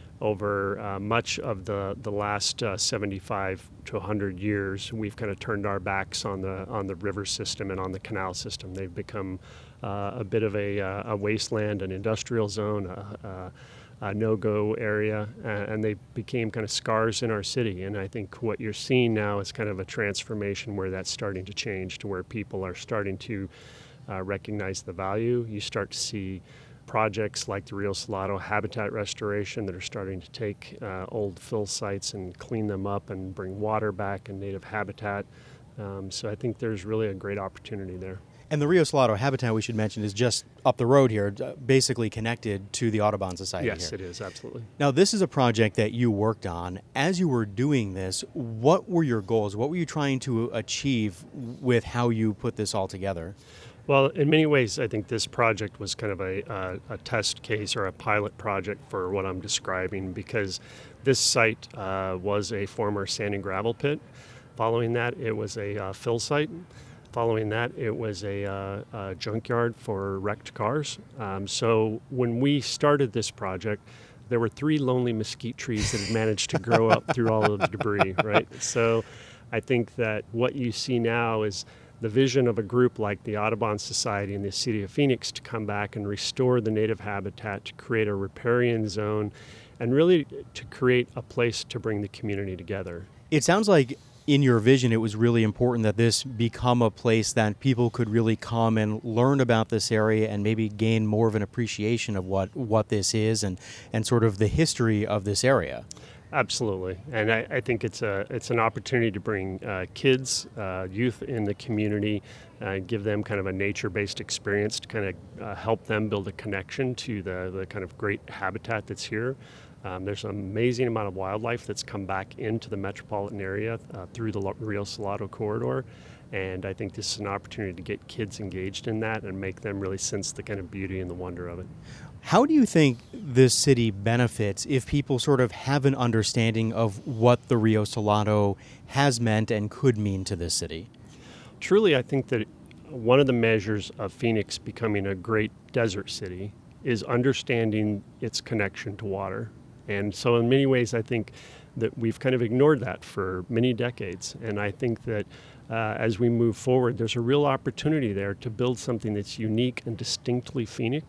over uh, much of the, the last uh, seventy-five to one hundred years, we've kind of turned our backs on the on the river system and on the canal system. They've become uh, a bit of a, uh, a wasteland, an industrial zone, a, a, a no-go area, uh, and they became kind of scars in our city. And I think what you're seeing now is kind of a transformation where that's starting to change to where people are starting to uh, recognize the value. You start to see projects like the Rio Salado habitat restoration that are starting to take uh, old fill sites and clean them up and bring water back and native habitat. Um, so I think there's really a great opportunity there. And the Rio Salado habitat, we should mention, is just up the road here, basically connected to the Audubon Society. Yes, here. It is, absolutely. Now, this is a project that you worked on. As you were doing this, what were your goals? What were you trying to achieve with how you put this all together? Well, in many ways, I think this project was kind of a, uh, a test case or a pilot project for what I'm describing, because this site uh, was a former sand and gravel pit. Following that, it was a uh, fill site. Following that, it was a, uh, a junkyard for wrecked cars. Um, so when we started this project, there were three lonely mesquite trees that had managed to grow up through all of the debris, right? So I think that what you see now is the vision of a group like the Audubon Society in the city of Phoenix to come back and restore the native habitat, to create a riparian zone, and really to create a place to bring the community together. It sounds like in your vision, it was really important that this become a place that people could really come and learn about this area and maybe gain more of an appreciation of what, what this is and, and sort of the history of this area. Absolutely, and I, I think it's a it's an opportunity to bring uh, kids, uh, youth in the community, uh, give them kind of a nature-based experience to kind of uh, help them build a connection to the, the kind of great habitat that's here. Um, there's an amazing amount of wildlife that's come back into the metropolitan area uh, through the Rio Salado corridor, and I think this is an opportunity to get kids engaged in that and make them really sense the kind of beauty and the wonder of it. How do you think this city benefits if people sort of have an understanding of what the Rio Salado has meant and could mean to this city? Truly, I think that one of the measures of Phoenix becoming a great desert city is understanding its connection to water. And so in many ways, I think that we've kind of ignored that for many decades. And I think that uh, as we move forward, there's a real opportunity there to build something that's unique and distinctly Phoenix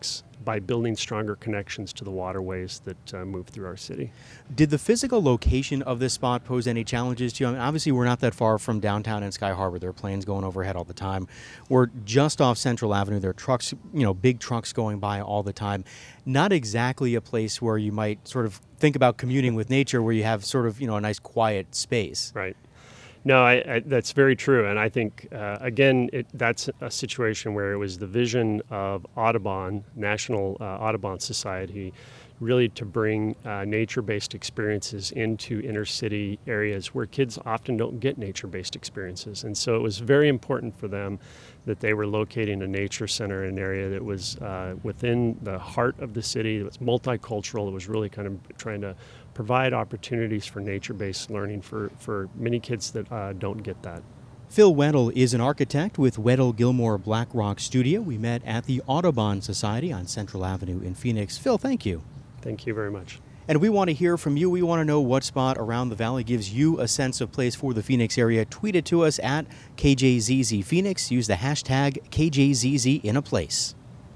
by building stronger connections to the waterways that uh, move through our city. Did the physical location of this spot pose any challenges to you? I mean, obviously, we're not that far from downtown and Sky Harbor. There are planes going overhead all the time. We're just off Central Avenue. There are trucks, you know, big trucks going by all the time. Not exactly a place where you might sort of think about communing with nature, where you have sort of, you know, a nice quiet space. Right. No, I, I, that's very true. And I think, uh, again, it, that's a situation where it was the vision of Audubon, National uh, Audubon Society, really to bring uh, nature-based experiences into inner city areas where kids often don't get nature-based experiences. And so it was very important for them that they were locating a nature center in an area that was uh, within the heart of the city. It was multicultural. It was really kind of trying to provide opportunities for nature-based learning for, for many kids that uh, don't get that. Phil Weddle is an architect with Weddle Gilmore Blackrock Studio. We met at the Audubon Society on Central Avenue in Phoenix. Phil, thank you. Thank you very much. And we want to hear from you. We want to know what spot around the valley gives you a sense of place for the Phoenix area. Tweet it to us at K J Z Z Phoenix. Use the hashtag K J Z Z in a place.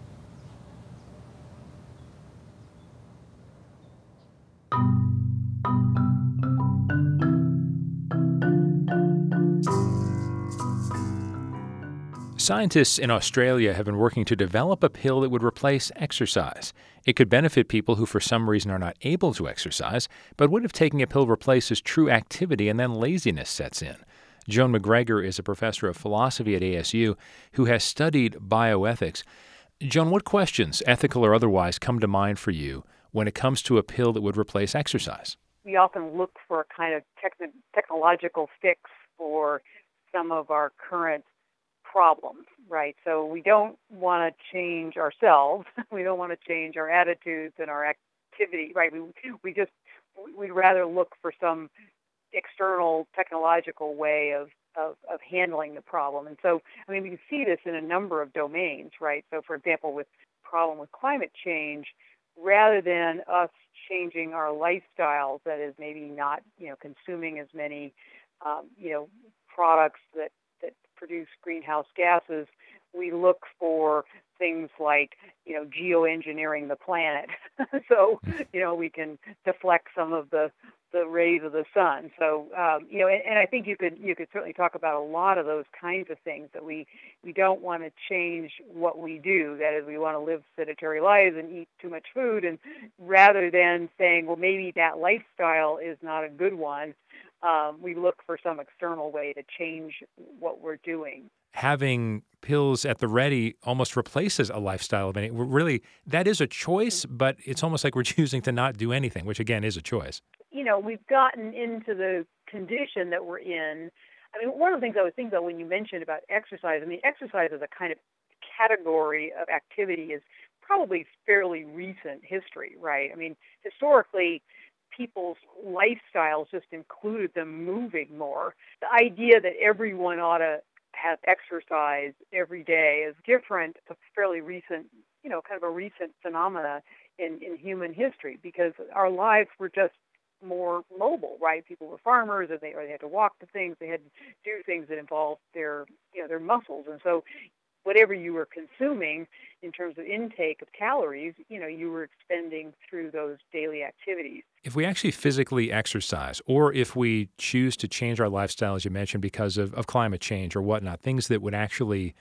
Scientists in Australia have been working to develop a pill that would replace exercise. It could benefit people who for some reason are not able to exercise, but what if taking a pill replaces true activity and then laziness sets in? Joan McGregor is a professor of philosophy at A S U who has studied bioethics. Joan, what questions, ethical or otherwise, come to mind for you when it comes to a pill that would replace exercise? We often look for a kind of techn- technological fix for some of our current problems, right? So we don't want to change ourselves. We don't want to change our attitudes and our activity, right? We we just we'd rather look for some external technological way of, of of handling the problem. And so, I mean, we can see this in a number of domains, right? So, for example, with problem with climate change, rather than us changing our lifestyles, that is maybe not, you know, consuming as many, um, you know, products that that produce greenhouse gases, we look for things like, you know, geoengineering the planet. So, you know, we can deflect some of the, the rays of the sun. So, um, you know, and, and I think you could you could certainly talk about a lot of those kinds of things that we, we don't want to change what we do. That is, we want to live sedentary lives and eat too much food. And rather than saying, well, maybe that lifestyle is not a good one, Um, we look for some external way to change what we're doing. Having pills at the ready almost replaces a lifestyle of any. Really, that is a choice, but it's almost like we're choosing to not do anything, which again is a choice. You know, we've gotten into the condition that we're in. I mean, one of the things I was thinking about when you mentioned about exercise, I mean, exercise as a kind of category of activity is probably fairly recent history, right? I mean, historically, people's lifestyles just included them moving more. The idea that everyone ought to have exercise every day is different. It's a fairly recent, you know, kind of a recent phenomena in, in human history because our lives were just more mobile, right? People were farmers, and they or they had to walk to things. They had to do things that involved their, you know, their muscles, and so whatever you were consuming in terms of intake of calories, you know, you were expending through those daily activities. If we actually physically exercise, or if we choose to change our lifestyle, as you mentioned, because of, of climate change or whatnot, things that would actually,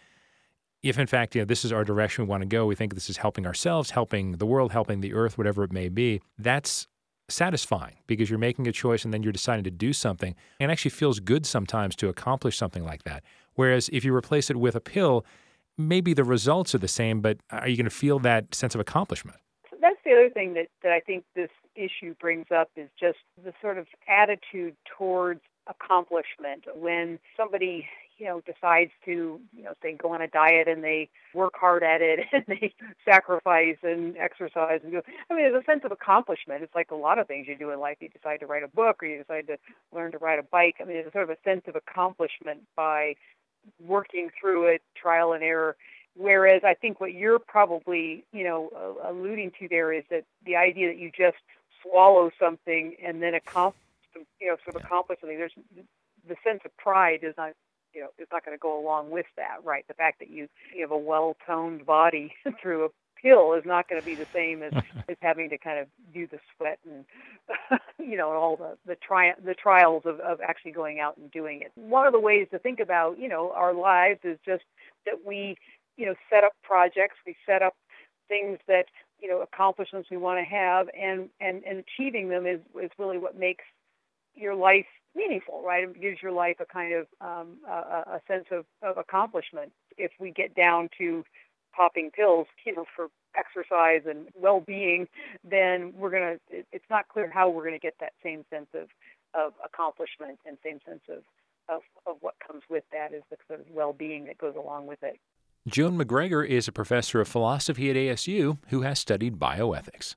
if in fact, you know, this is our direction we want to go, we think this is helping ourselves, helping the world, helping the earth, whatever it may be, that's satisfying because you're making a choice and then you're deciding to do something, and it actually feels good sometimes to accomplish something like that. Whereas if you replace it with a pill, maybe the results are the same, but are you going to feel that sense of accomplishment? That's the other thing that, that I think this issue brings up is just the sort of attitude towards accomplishment. When somebody, you know, decides to, you know, say go on a diet and they work hard at it and they sacrifice and exercise and do, I mean, there's a sense of accomplishment. It's like a lot of things you do in life. You decide to write a book or you decide to learn to ride a bike. I mean, there's sort of a sense of accomplishment by working through it, trial and error. Whereas I think what you're probably, you know, uh, alluding to there is that the idea that you just swallow something and then accomplish, you know, sort of accomplish something. There's the sense of pride is not, you know, is not going to go along with that, right? The fact that you, you have a well-toned body through a pill is not going to be the same as, as having to kind of do the sweat and, you know, all the, the, tri- the trials of, of actually going out and doing it. One of the ways to think about, you know, our lives is just that we, you know, set up projects, we set up things that, you know, accomplishments we want to have, and, and, and achieving them is, is really what makes your life meaningful, right? It gives your life a kind of um, a, a sense of, of accomplishment. If we get down to popping pills, you know, for exercise and well-being, then we're going to, it's not clear how we're going to get that same sense of, of accomplishment and same sense of, of, of what comes with that is the sort of well-being that goes along with it. Joan McGregor is a professor of philosophy at A S U who has studied bioethics.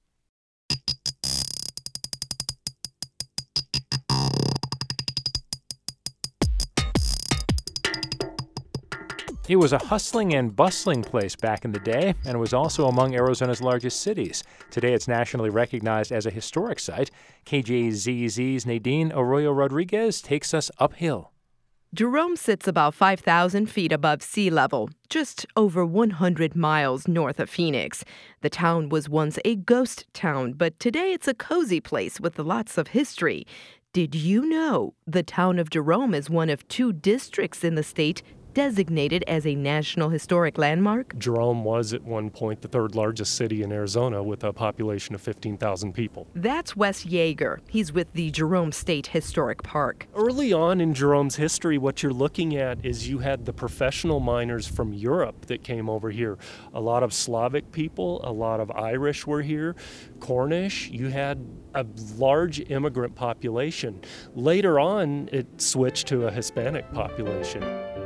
It was a hustling and bustling place back in the day, and it was also among Arizona's largest cities. Today it's nationally recognized as a historic site. K J Z Z's Nadine Arroyo Rodriguez takes us uphill. Jerome sits about five thousand feet above sea level, just over one hundred miles north of Phoenix. The town was once a ghost town, but today it's a cozy place with lots of history. Did you know the town of Jerome is one of two districts in the state designated as a National Historic Landmark? Jerome was at one point the third largest city in Arizona with a population of fifteen thousand people. That's Wes Yeager. He's with the Jerome State Historic Park. Early on in Jerome's history, what you're looking at is you had the professional miners from Europe that came over here. A lot of Slavic people, a lot of Irish were here, Cornish. You had a large immigrant population. Later on, it switched to a Hispanic population.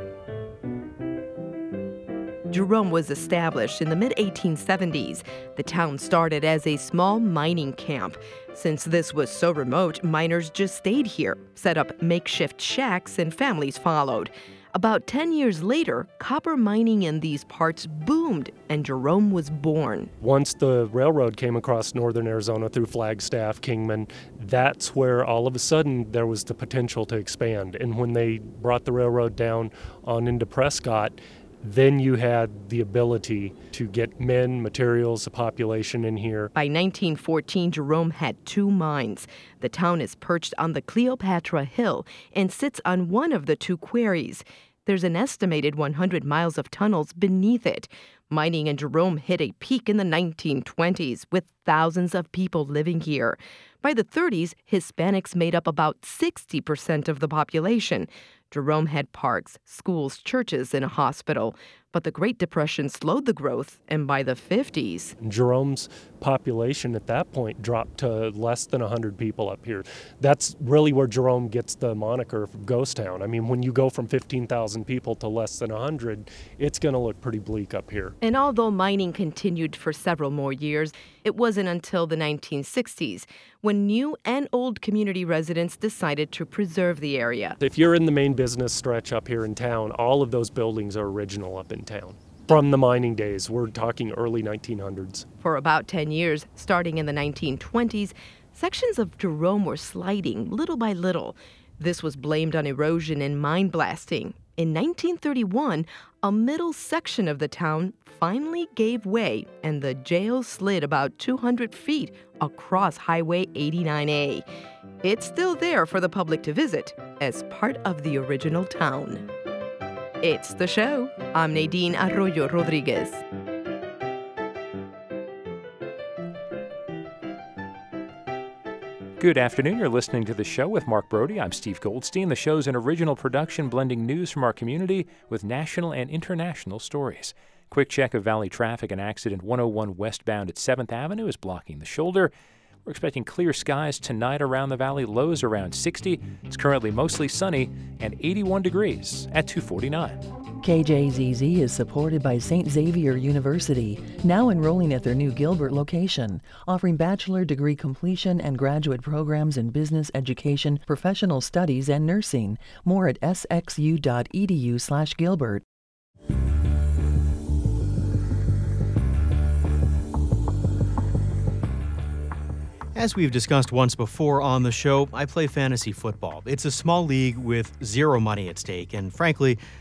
Jerome was established in the mid eighteen seventies. The town started as a small mining camp. Since this was so remote, miners just stayed here, set up makeshift shacks, and families followed. About ten years later, copper mining in these parts boomed, and Jerome was born. Once the railroad came across northern Arizona through Flagstaff, Kingman, that's where all of a sudden there was the potential to expand. And when they brought the railroad down on into Prescott, then you had the ability to get men, materials, a population in here. By nineteen fourteen, Jerome had two mines. The town is perched on the Cleopatra Hill and sits on one of the two quarries. There's an estimated one hundred miles of tunnels beneath it. Mining in Jerome hit a peak in the nineteen twenties, with thousands of people living here. By the thirties, Hispanics made up about sixty percent of the population. Jerome had parks, schools, churches, and a hospital. But the Great Depression slowed the growth, and by the fifties... Jerome's population at that point dropped to less than one hundred people up here. That's really where Jerome gets the moniker of ghost town. I mean, when you go from fifteen thousand people to less than one hundred, it's going to look pretty bleak up here. And although mining continued for several more years, it wasn't until the nineteen sixties when new and old community residents decided to preserve the area. If you're in the main business stretch up here in town, all of those buildings are original up in town. From the mining days, we're talking early nineteen hundreds. For about ten years, starting in the nineteen twenties, sections of Jerome were sliding little by little. This was blamed on erosion and mine blasting. In nineteen thirty-one, a middle section of the town finally gave way, and the jail slid about two hundred feet across Highway eighty-nine A. It's still there for the public to visit as part of the original town. It's the show. I'm Nadine Arroyo Rodriguez. Good afternoon. You're listening to The Show with Mark Brody. I'm Steve Goldstein. The show's an original production blending news from our community with national and international stories. Quick check of Valley traffic. An accident one oh one westbound at seventh Avenue is blocking the shoulder. We're expecting clear skies tonight around the valley, lows around sixty. It's currently mostly sunny and eighty-one degrees at two forty-nine. K J Z Z is supported by Saint Xavier University, now enrolling at their new Gilbert location, offering bachelor degree completion and graduate programs in business education, professional studies, and nursing. More at s x u dot e d u slash Gilbert. As we've discussed once before on the show, I play fantasy football. It's a small league with zero money at stake, and frankly,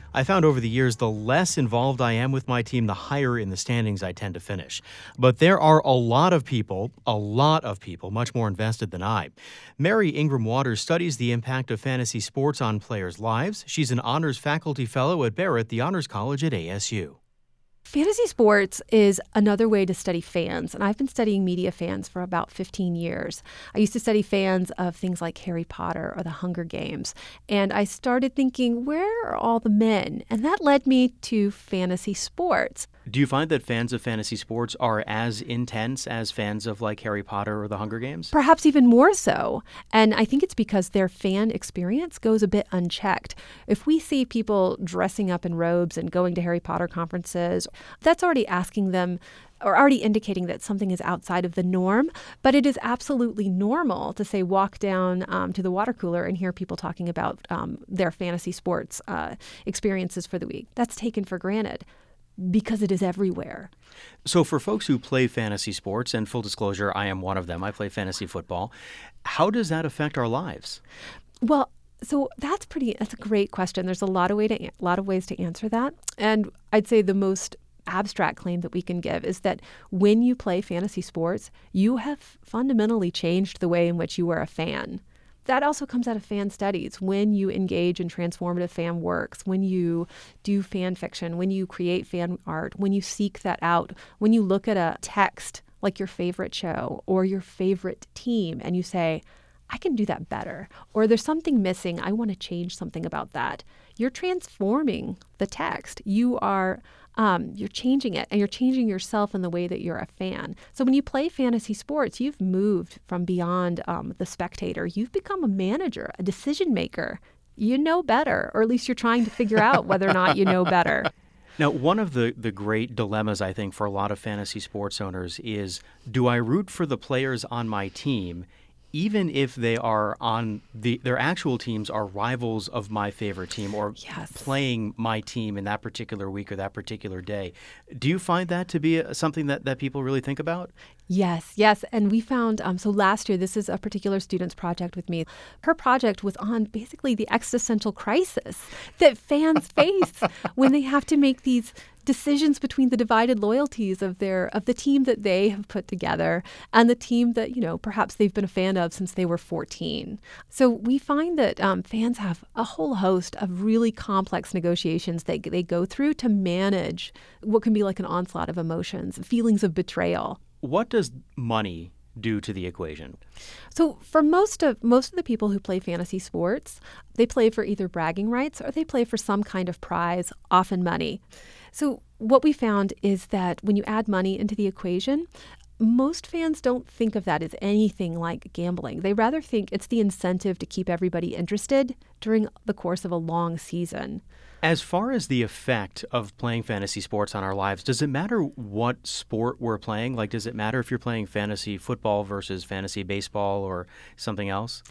I found over the years the less involved I am with my team, the higher in the standings I tend to finish. But there are a lot of people, a lot of people, much more invested than I. Mary Ingram Waters studies the impact of fantasy sports on players' lives. She's an honors faculty fellow at Barrett, the Honors College at A S U. Fantasy sports is another way to study fans, and I've been studying media fans for about fifteen years. I used to study fans of things like Harry Potter or the Hunger Games, and I started thinking, where are all the men? And that led me to fantasy sports. Do you find that fans of fantasy sports are as intense as fans of like Harry Potter or the Hunger Games? Perhaps even more so. And I think it's because their fan experience goes a bit unchecked. If we see people dressing up in robes and going to Harry Potter conferences, that's already asking them or already indicating that something is outside of the norm. But it is absolutely normal to, say, walk down um, to the water cooler and hear people talking about um, their fantasy sports uh, experiences for the week. That's taken for granted, because it is everywhere. So for folks who play fantasy sports, and full disclosure, I am one of them, I play fantasy football, how does that affect our lives? Well, so that's pretty, that's a great question. There's a lot of way to, a lot of ways to answer that. And I'd say the most abstract claim that we can give is that when you play fantasy sports, you have fundamentally changed the way in which you are a fan. That also comes out of fan studies. When you engage in transformative fan works, when you do fan fiction, when you create fan art, when you seek that out, when you look at a text like your favorite show or your favorite team and you say, I can do that better, or there's something missing, I want to change something about that, you're transforming the text. You are Um, you're changing it, and you're changing yourself in the way that you're a fan. So when you play fantasy sports, you've moved from beyond um, the spectator. You've become a manager, a decision maker. You know better, or at least you're trying to figure out whether or not you know better. Now, one of the, the great dilemmas, I think, for a lot of fantasy sports owners is, do I root for the players on my team even if they are on the their actual teams are rivals of my favorite team or yes. playing my team in that particular week or that particular day? Do you find that to be a, something that, that people really think about? Yes, yes. And we found, um, so last year, this is a particular student's project with me. Her project was on basically the existential crisis that fans face when they have to make these decisions between the divided loyalties of their of the team that they have put together and the team that, you know, perhaps they've been a fan of since they were fourteen. So we find that um, fans have a whole host of really complex negotiations they, they go through to manage what can be like an onslaught of emotions, feelings of betrayal. What does money do to the equation? So for most of most of the people who play fantasy sports, they play for either bragging rights or they play for some kind of prize, often money. So what we found is that when you add money into the equation, most fans don't think of that as anything like gambling. They rather think it's the incentive to keep everybody interested during the course of a long season. As far as the effect of playing fantasy sports on our lives, does it matter what sport we're playing? Like, does it matter if you're playing fantasy football versus fantasy baseball or something else?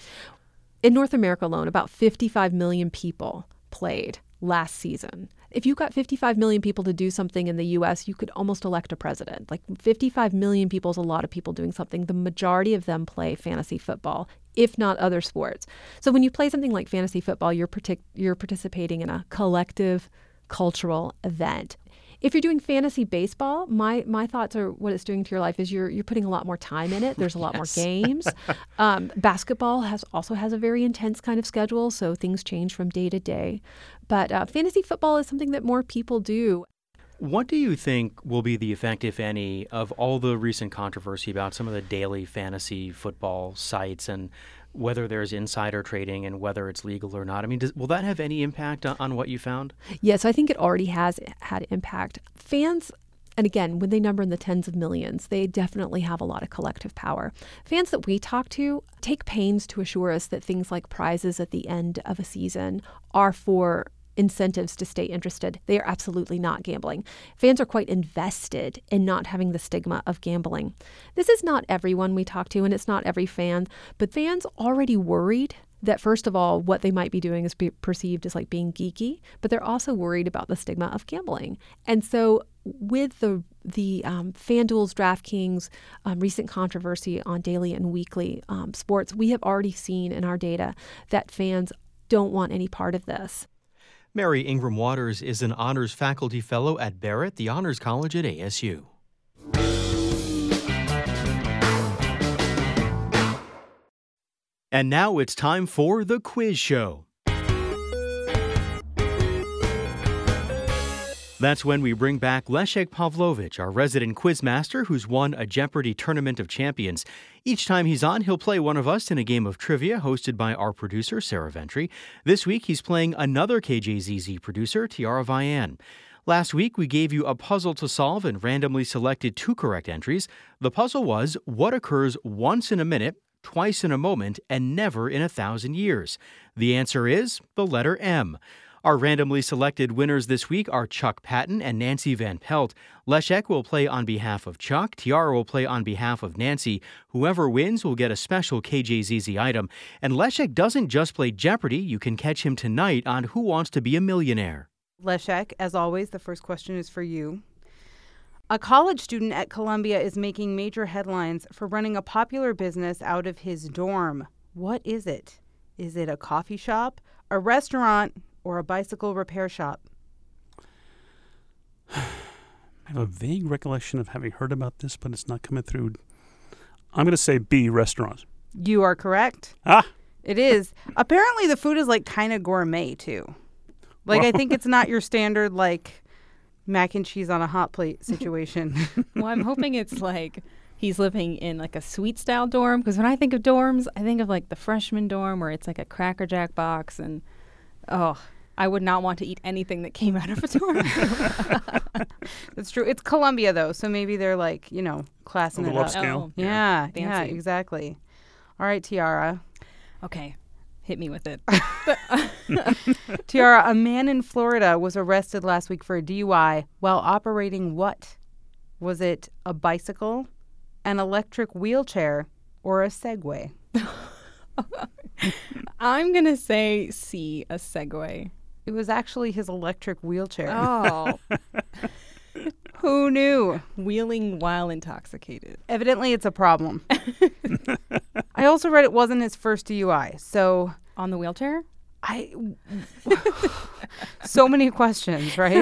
In North America alone, about fifty-five million people played last season. If you got fifty-five million people to do something in the U S, you could almost elect a president. Like fifty-five million people is a lot of people doing something. The majority of them play fantasy football, if not other sports. So when you play something like fantasy football, you're partic- you're participating in a collective cultural event. If you're doing fantasy baseball, my my thoughts are what it's doing to your life is you're you're putting a lot more time in it. There's a lot Yes. more games. um, basketball has also has a very intense kind of schedule, so things change from day to day. But uh, fantasy football is something that more people do. What do you think will be the effect, if any, of all the recent controversy about some of the daily fantasy football sites and whether there's insider trading and whether it's legal or not? I mean, does, will that have any impact on, on what you found? Yes, I think it already has had impact. Fans, and again, when they number in the tens of millions, they definitely have a lot of collective power. Fans that we talk to take pains to assure us that things like prizes at the end of a season are for incentives to stay interested. They are absolutely not gambling. Fans are quite invested in not having the stigma of gambling. This is not everyone we talk to, and it's not every fan, but fans already worried that, first of all, what they might be doing is be perceived as like being geeky, but they're also worried about the stigma of gambling. And so with the the um, FanDuel's, DraftKings, um, recent controversy on daily and weekly um, sports, we have already seen in our data that fans don't want any part of this. Mary Ingram Waters is an honors faculty fellow at Barrett, the Honors College at A S U. And now it's time for the quiz show. That's when we bring back Leszek Pawlowicz, our resident quizmaster who's won a Jeopardy! Tournament of Champions. Each time he's on, he'll play one of us in a game of trivia hosted by our producer, Sarah Ventry. This week, he's playing another K J Z Z producer, Tiara Vian. Last week, we gave you a puzzle to solve and randomly selected two correct entries. The puzzle was, what occurs once in a minute, twice in a moment, and never in a thousand years? The answer is the letter M. Our randomly selected winners this week are Chuck Patton and Nancy Van Pelt. Leszek will play on behalf of Chuck. Tiara will play on behalf of Nancy. Whoever wins will get a special K J Z Z item. And Leszek doesn't just play Jeopardy! You can catch him tonight on Who Wants to Be a Millionaire? Leszek, as always, the first question is for you. A college student at Columbia is making major headlines for running a popular business out of his dorm. What is it? Is it a coffee shop, a restaurant, or a bicycle repair shop? I have a vague recollection of having heard about this, but it's not coming through. I'm going to say B, restaurant. You are correct. Ah! It is. Apparently the food is like kind of gourmet too. Like Well- I think it's not your standard like mac and cheese on a hot plate situation. Well, I'm hoping it's like he's living in like a suite style dorm, because when I think of dorms, I think of like the freshman dorm where it's like a Cracker Jack box, and oh, I would not want to eat anything that came out of a dorm. That's true. It's Columbia though, so maybe they're like, you know, classing A it little up. upscale. Oh, yeah, Yeah, yeah, fancy. exactly. All right, Tiara. Okay, hit me with it. Tiara, a man in Florida was arrested last week for a D U I while operating what? Was it a bicycle, an electric wheelchair, or a Segway? I'm going to say C, a Segway. It was actually his electric wheelchair. Oh. Who knew? Wheeling while intoxicated. Evidently, it's a problem. I also read it wasn't his first D U I, so... On the wheelchair? I... So many questions, right?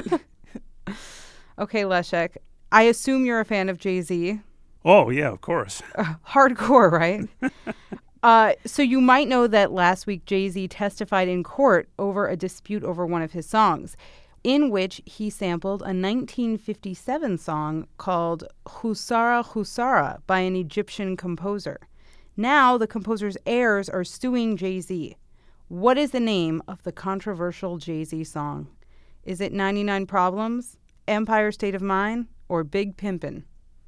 Okay, Leszek. I assume you're a fan of Jay-Z. Oh, yeah, of course. Uh, hardcore, right? uh, so you might know that last week Jay-Z testified in court over a dispute over one of his songs, in which he sampled a nineteen fifty-seven song called Husara Husara by an Egyptian composer. Now the composer's heirs are suing Jay-Z. What is the name of the controversial Jay-Z song? Is it ninety-nine Problems, Empire State of Mind, or Big Pimpin'?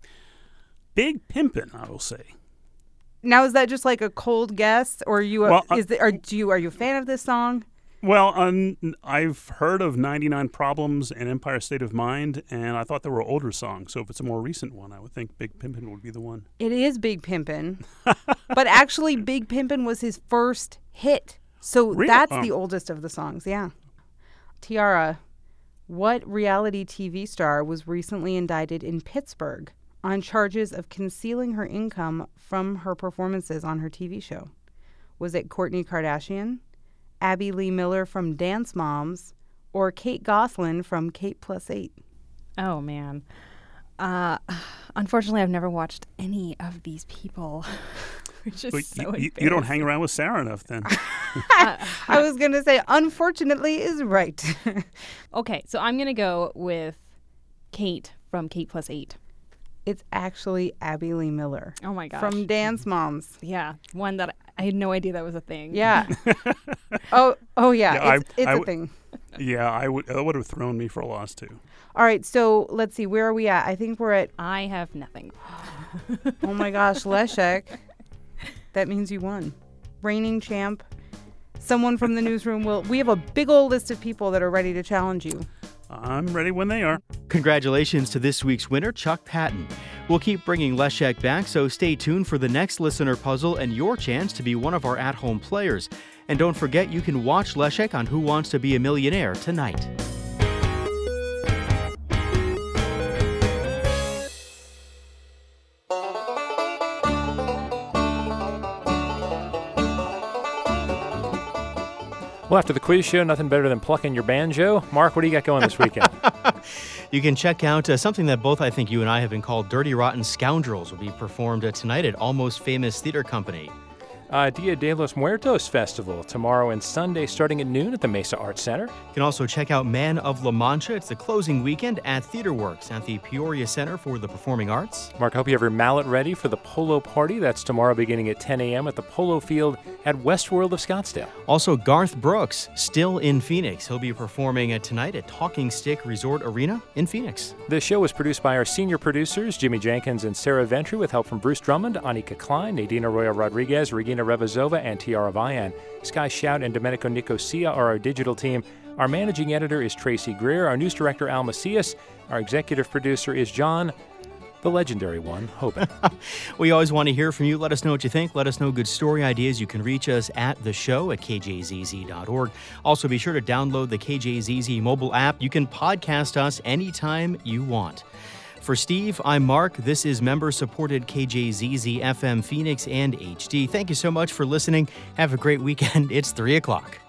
Big Pimpin', I will say. Now, is that just like a cold guess, or you? Well, is the, are do you are you a fan of this song? Well, um, I've heard of ninety-nine Problems and Empire State of Mind, and I thought they were older songs. So if it's a more recent one, I would think Big Pimpin' would be the one. It is Big Pimpin', but actually, Big Pimpin' was his first hit. So Really? that's Oh. the oldest of the songs. Yeah. Tiara, what reality T V star was recently indicted in Pittsburgh on charges of concealing her income from her performances on her T V show? Was it Kourtney Kardashian, Abby Lee Miller from Dance Moms, or Kate Gosselin from Kate Plus Eight? Oh, man. Uh, unfortunately, I've never watched any of these people, which is But so you, you, you don't hang around with Sarah enough then. I was going to say, unfortunately, is right. Okay, so I'm going to go with Kate from Kate Plus Eight. It's actually Abby Lee Miller. Oh, my gosh. From Dance Moms. Yeah, one that I had no idea that was a thing. Yeah. oh, oh yeah, Yeah, it's, I- it's I a w- thing. Yeah, I would. That would have thrown me for a loss too. All right, so let's see. Where are we at? I think we're at... I have nothing. Oh, my gosh, Leszek. That means you won. Reigning champ. Someone from the newsroom will... We have a big old list of people that are ready to challenge you. I'm ready when they are. Congratulations to this week's winner, Chuck Patton. We'll keep bringing Leszek back, so stay tuned for the next listener puzzle and your chance to be one of our at-home players. And don't forget, you can watch Leszek on Who Wants to Be a Millionaire tonight. Well, after the quiz show, nothing better than plucking your banjo. Mark, what do you got going this weekend? You can check out uh, something that both I think you and I have been called Dirty Rotten Scoundrels will be performed uh, tonight at Almost Famous Theater Company. Uh, Dia de los Muertos Festival tomorrow and Sunday starting at noon at the Mesa Arts Center. You can also check out Man of La Mancha. It's the closing weekend at TheaterWorks at the Peoria Center for the Performing Arts. Mark, I hope you have your mallet ready for the Polo Party. That's tomorrow beginning at ten a.m. at the Polo Field at Westworld of Scottsdale. Also, Garth Brooks, still in Phoenix. He'll be performing uh, tonight at Talking Stick Resort Arena in Phoenix. The show was produced by our senior producers, Jimmy Jenkins and Sarah Ventry, with help from Bruce Drummond, Anika Klein, Nadine Arroyo Rodriguez, Regina Revazova, and Tiara Vian. Sky Shout and Domenico Nicosia are our digital team. Our managing editor is Tracy Greer. Our news director, Al Macias. Our executive producer is John, the legendary one, Hoban. We always want to hear from you. Let us know what you think. Let us know good story ideas. You can reach us at the show at k j z z dot org. Also, be sure to download the K J Z Z mobile app. You can podcast us anytime you want. For Steve, I'm Mark. This is member-supported K J Z Z F M Phoenix and H D. Thank you so much for listening. Have a great weekend. It's three o'clock.